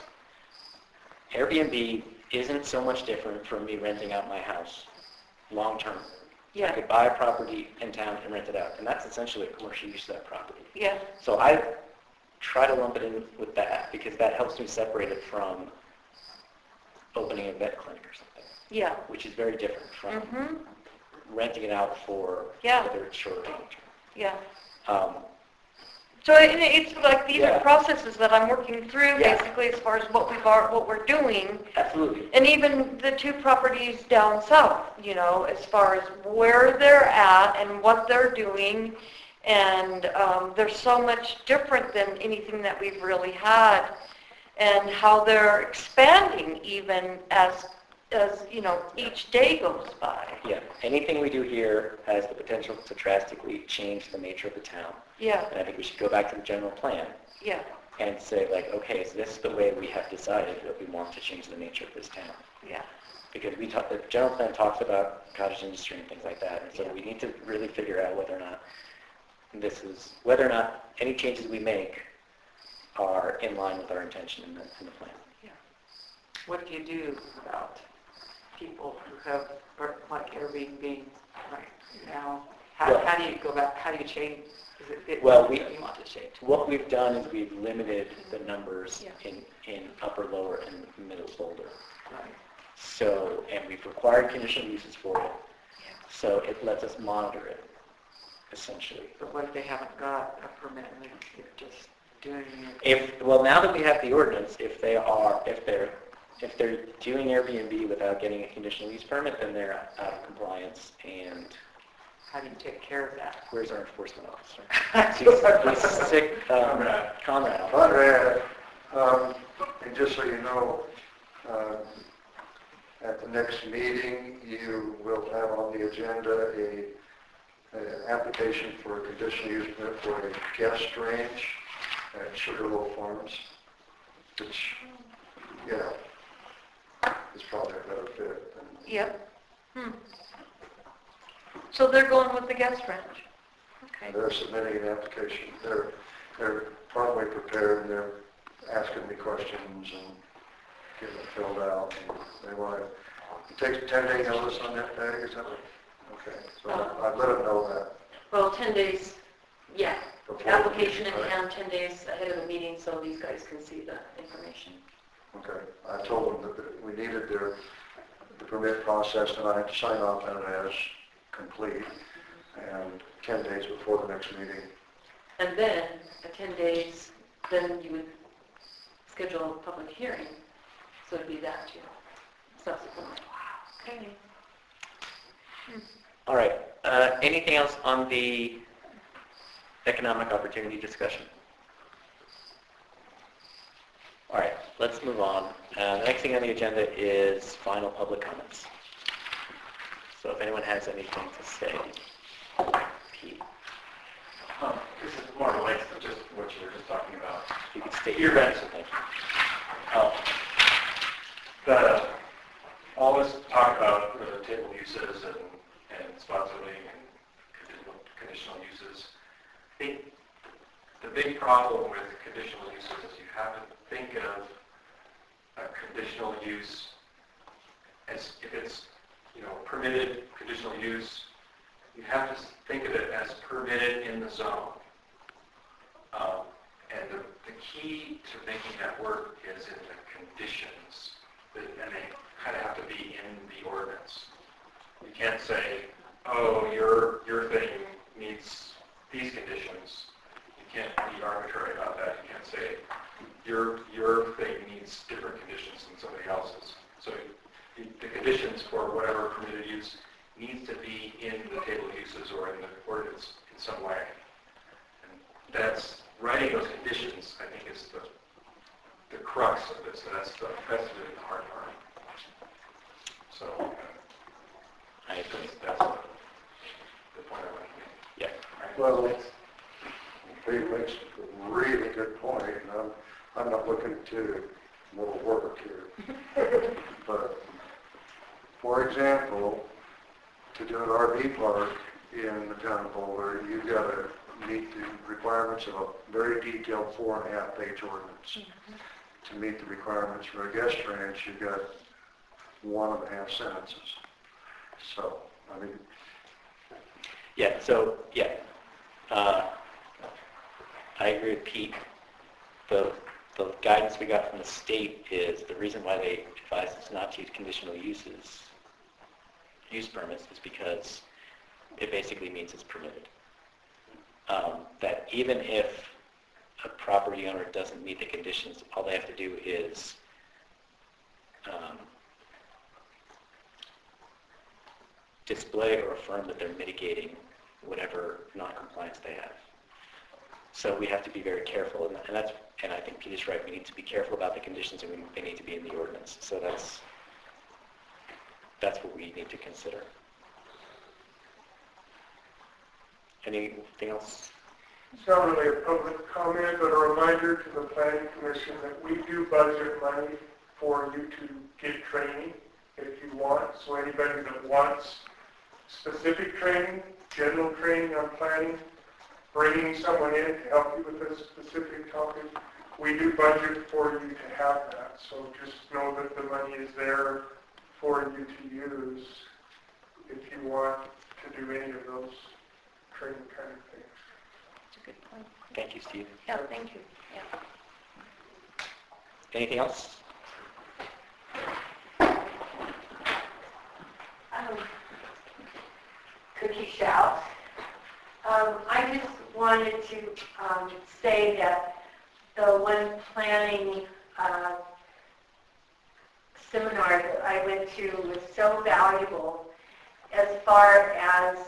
Airbnb isn't so much different from me renting out my house long-term. I Yeah, could buy a property in town and rent it out, and that's essentially a commercial use of that property. yeah, So I try to lump it in with that because that helps me separate it from opening a vet clinic or something, yeah. which is very different from Mm-hmm, renting it out for Yeah. whether it's short or long yeah. term. So it's like these Yeah. are processes that I'm working through Yeah. basically as far as what we're doing. Absolutely. And even the two properties down south, as far as where they're at and what they're doing. And they're so much different than anything that we've really had. And how they're expanding even as each day goes by. Yeah. Anything we do here has the potential to drastically change the nature of the town. Yeah, And I think we should go back to the general plan yeah, and say, like, okay, so this is the way we have decided that we want to change the nature of this town. yeah, Because the general plan talks about cottage industry and things like that, and so we need to really figure out whether or not any changes we make are in line with our intention in the plan. What do you do about people who have, like Airbnb right now? Well- How do you go back, how do you change? Is it Well, you want to change? What we've done is we've limited the numbers Yeah. in upper, lower, and middle Boulder. Right. So, and we've required conditional uses for it, so it lets us monitor it, essentially. But what if they haven't got a permit and they're just doing it? Now that we have the ordinance, if they're doing Airbnb without getting a conditional use permit, then they're out of compliance, and How do you take care of that? where's our enforcement officer? He's sick, Conrad. Conrad, and just so you know, at the next meeting, you will have on the agenda an application for a conditional use permit for a guest ranch at Sugarloaf Farms, which, is probably a better fit than. yep. So they're going with the guest ranch. Okay. They're submitting an application. They're partway prepared, and they're asking me questions and getting it filled out. And they want to, it takes a 10-day notice on that day, is that right? Okay, so I let them know that. Well, 10 days, yeah. before the Application in meeting, right? hand 10 days ahead of the meeting so these guys can see the information. Okay, I told them that we needed the permit process, and I have to sign off on it as complete, and 10 days before the next meeting. And then, at 10 days, then you would schedule a public hearing, so it'd be that too, subsequently. Okay. All right. Anything else on the economic opportunity discussion? All right, let's move on. The next thing on the agenda is final public comments. So if anyone has anything to say, Pete, This is more related to just what you were just talking about. if you could state Your your best. answer, thank you. Always talk about table uses and spot zoning and conditional uses. I think the big problem with conditional uses is you have to think of a conditional use as if it's, permitted conditional use, you have to think of it as permitted in the zone. And the key to making that work is in the conditions, and they kind of have to be in the ordinance. You can't say, oh, your thing meets these conditions. You can't be arbitrary about that. You can't say your thing meets different conditions than somebody else's. So the conditions for whatever permitted use needs to be in the table of uses or in the ordinance in some way. And that's writing those conditions, I think, is the crux of this. That's really the hard part. So I agree. that's the point I want to make. Yeah. Well, he makes a really good point, and I'm not looking to more work here. But, for example, to do an RV park in the town of Boulder, you've got to meet the requirements of a very detailed 4.5-page ordinance. To meet the requirements for a guest ranch, you've got 1.5 sentences. So, I mean, Yeah, so, yeah. I agree with Pete. The guidance we got from the state is the reason why they advise us not to use conditional use permits is because it basically means it's permitted. That even if a property owner doesn't meet the conditions, all they have to do is display or affirm that they're mitigating whatever non-compliance they have. So we have to be very careful, and I think Peter's right. We need to be careful about the conditions, and they need to be in the ordinance. So that's what we need to consider. Anything else? It's not really a public comment, but a reminder to the planning commission that we do budget money for you to get training if you want. So anybody that wants specific training, general training on planning, bringing someone in to help you with a specific topic, we do budget for you to have that. So just know that the money is there for you to use if you want to do any of those training kind of things. That's a good point. Thank you, Steve. Yeah, thank you. Yeah. Anything else? Cookie shout. I just wanted to say that the one planning seminar that I went to was so valuable as far as,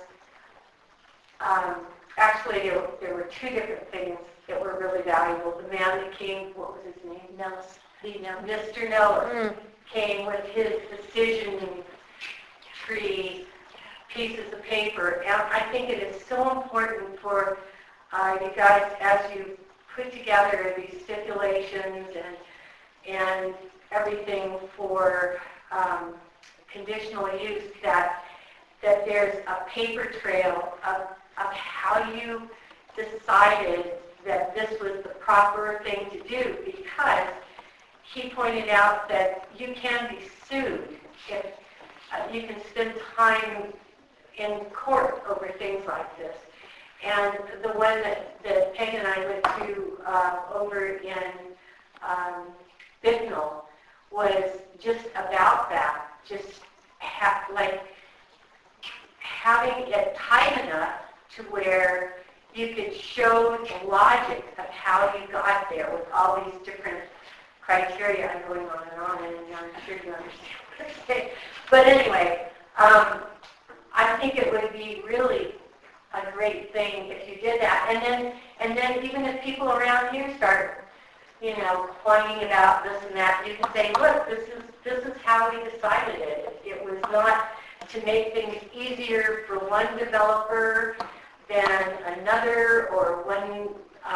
actually there were two different things that were really valuable. The man that came, what was his name? Mr. Neller came with his decision tree pieces of paper, and I think it is so important for you guys as you put together these stipulations and everything for conditional use that there's a paper trail of how you decided that this was the proper thing to do, because he pointed out that you can be sued if you can spend time in court over things like this. And the one that Peg and I went to over in Bicknell was just about that, just having it tight enough to where you could show the logic of how you got there with all these different criteria. I'm going on, and I'm sure you understand what I'm saying. But anyway, I think it would be really a great thing if you did that. And then even if people around here start, whining about this and that, you can say, look, this is how we decided it. It was not to make things easier for one developer than another, or one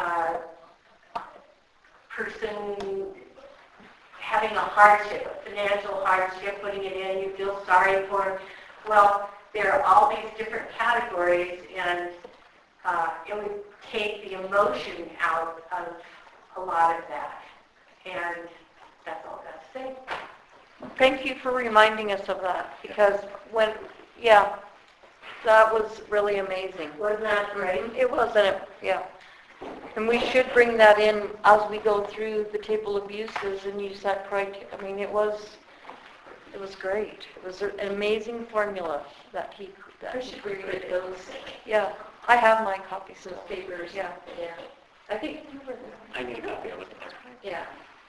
person having a hardship, a financial hardship, putting it in, you feel sorry for them. Well, there are all these different categories, and it would take the emotion out of a lot of that. And that's all I got to say. Thank you for reminding us of that, because that was really amazing. Wasn't that great? It wasn't, yeah. And we should bring that in as we go through the table of uses and use that criteria. I mean, it was great. It was an amazing formula that he We should read those Yeah, I have my copies of papers. Yeah. Yeah. I think you were there. I need a copy of it. Yeah.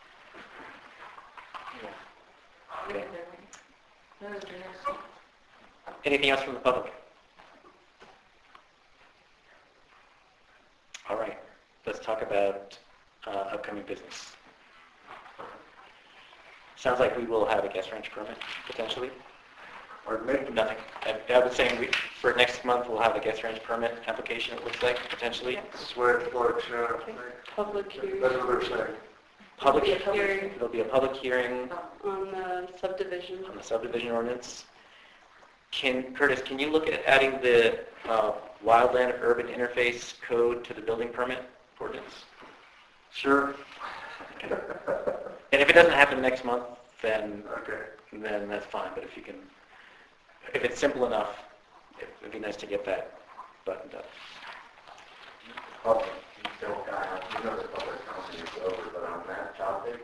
Okay. That was nice. Anything else from the public? All right, let's talk about upcoming business. Sounds like we will have a guest ranch permit, potentially. Or maybe Nothing. I was saying for next month, we'll have a guest ranch permit application, it looks like, potentially. switch, Public hearing that's what they're saying. Public There'll be a public hearing. There'll be a public hearing on the subdivision. on the subdivision ordinance. Curtis, can you look at adding the wildland urban interface code to the building permit ordinance? Sure. And if it doesn't happen next month, then Okay. that's fine. But if it's simple enough, it'd be nice to get that buttoned up. Okay, so, the public comment is over, but on that topic,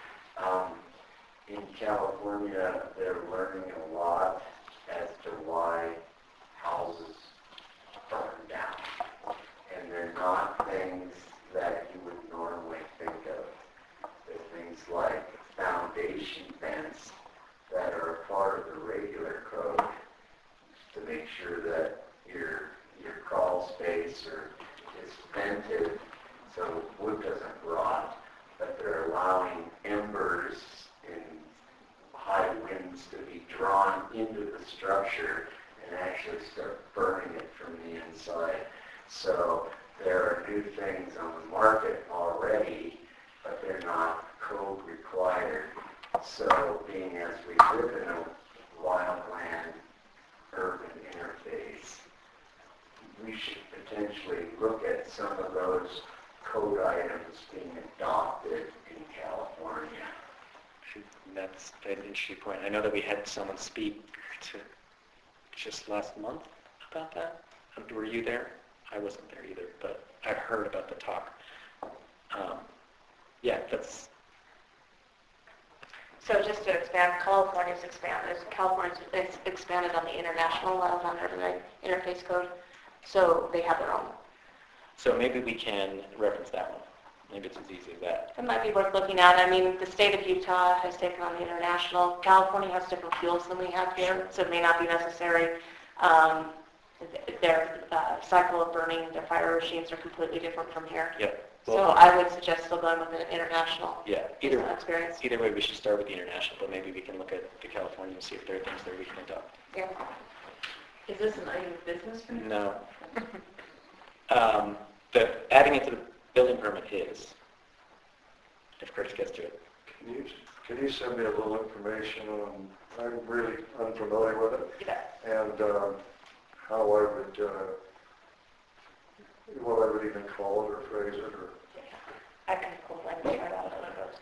in California, they're learning a lot as to why houses burn down. And they're not things that you would normally think of. They're things like foundation vents that are a part of the regular code to make sure that your crawl space is vented so wood doesn't rot, but they're allowing embers in high winds to be drawn into the structure and actually start burning it from the inside. So there are new things on the market already, but they're not code required. So being as we live in a wildland urban interface, we should potentially look at some of those code items being adopted in California. That's an interesting point. I know that we had someone speak to just last month about that. Were you there? I wasn't there either, but I heard about the talk. That's... So just to expand, California's expanded. California's expanded on the international wildland urban interface code, so they have their own. So maybe we can reference that one. Maybe it's as easy as that. It might be worth looking at. I mean, the state of Utah has taken on the international. California has different fuels than we have here, so it may not be necessary. Their cycle of burning, their fire regimes are completely different from here. Yep. So I would suggest still going with an international experience. Either way, we should start with the international, but maybe we can look at the California and see if there are things that we can adopt. Yeah. Is this an item of business for you? No. Adding it to the building permit is, if Curtis gets to it. Can you send me a little information on, I'm really unfamiliar with it, and how I would, what I would even call it or phrase it, or... I can pull that chart out of those.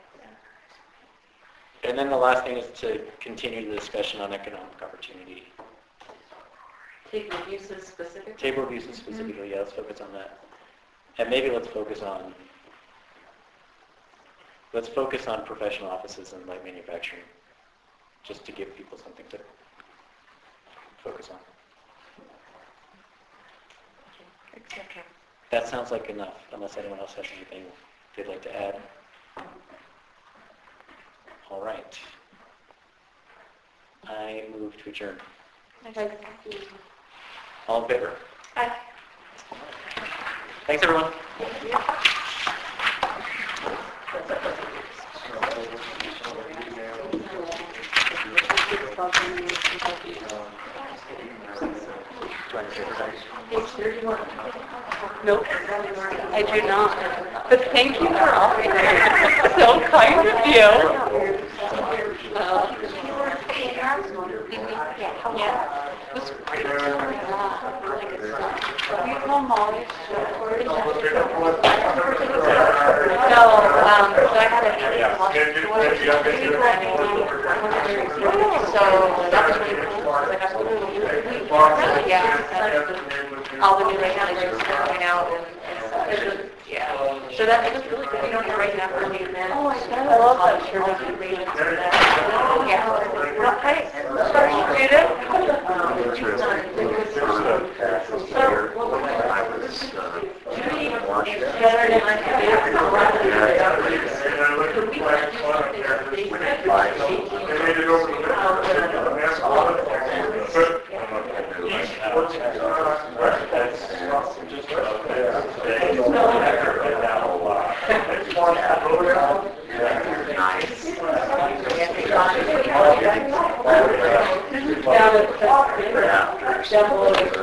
And then the last thing is to continue the discussion on economic opportunity. Table of uses specifically? Table of uses specifically, let's focus on that. And maybe let's focus on professional offices and light manufacturing. just to give people something to focus on. That sounds like enough, unless anyone else has anything they'd like to add. All right. I move to adjourn. All in favor? Aye. Thanks, everyone. Nope, I do not. But thank you for offering that. So kind of you. So I had a meeting in Washington. So that was really cool. All the new regulations coming out and yeah. So that was really good. You don't have right now for me and then. I love that. Sure does the reasons for that. Yeah. Well, hey, sorry, Judith. Nice.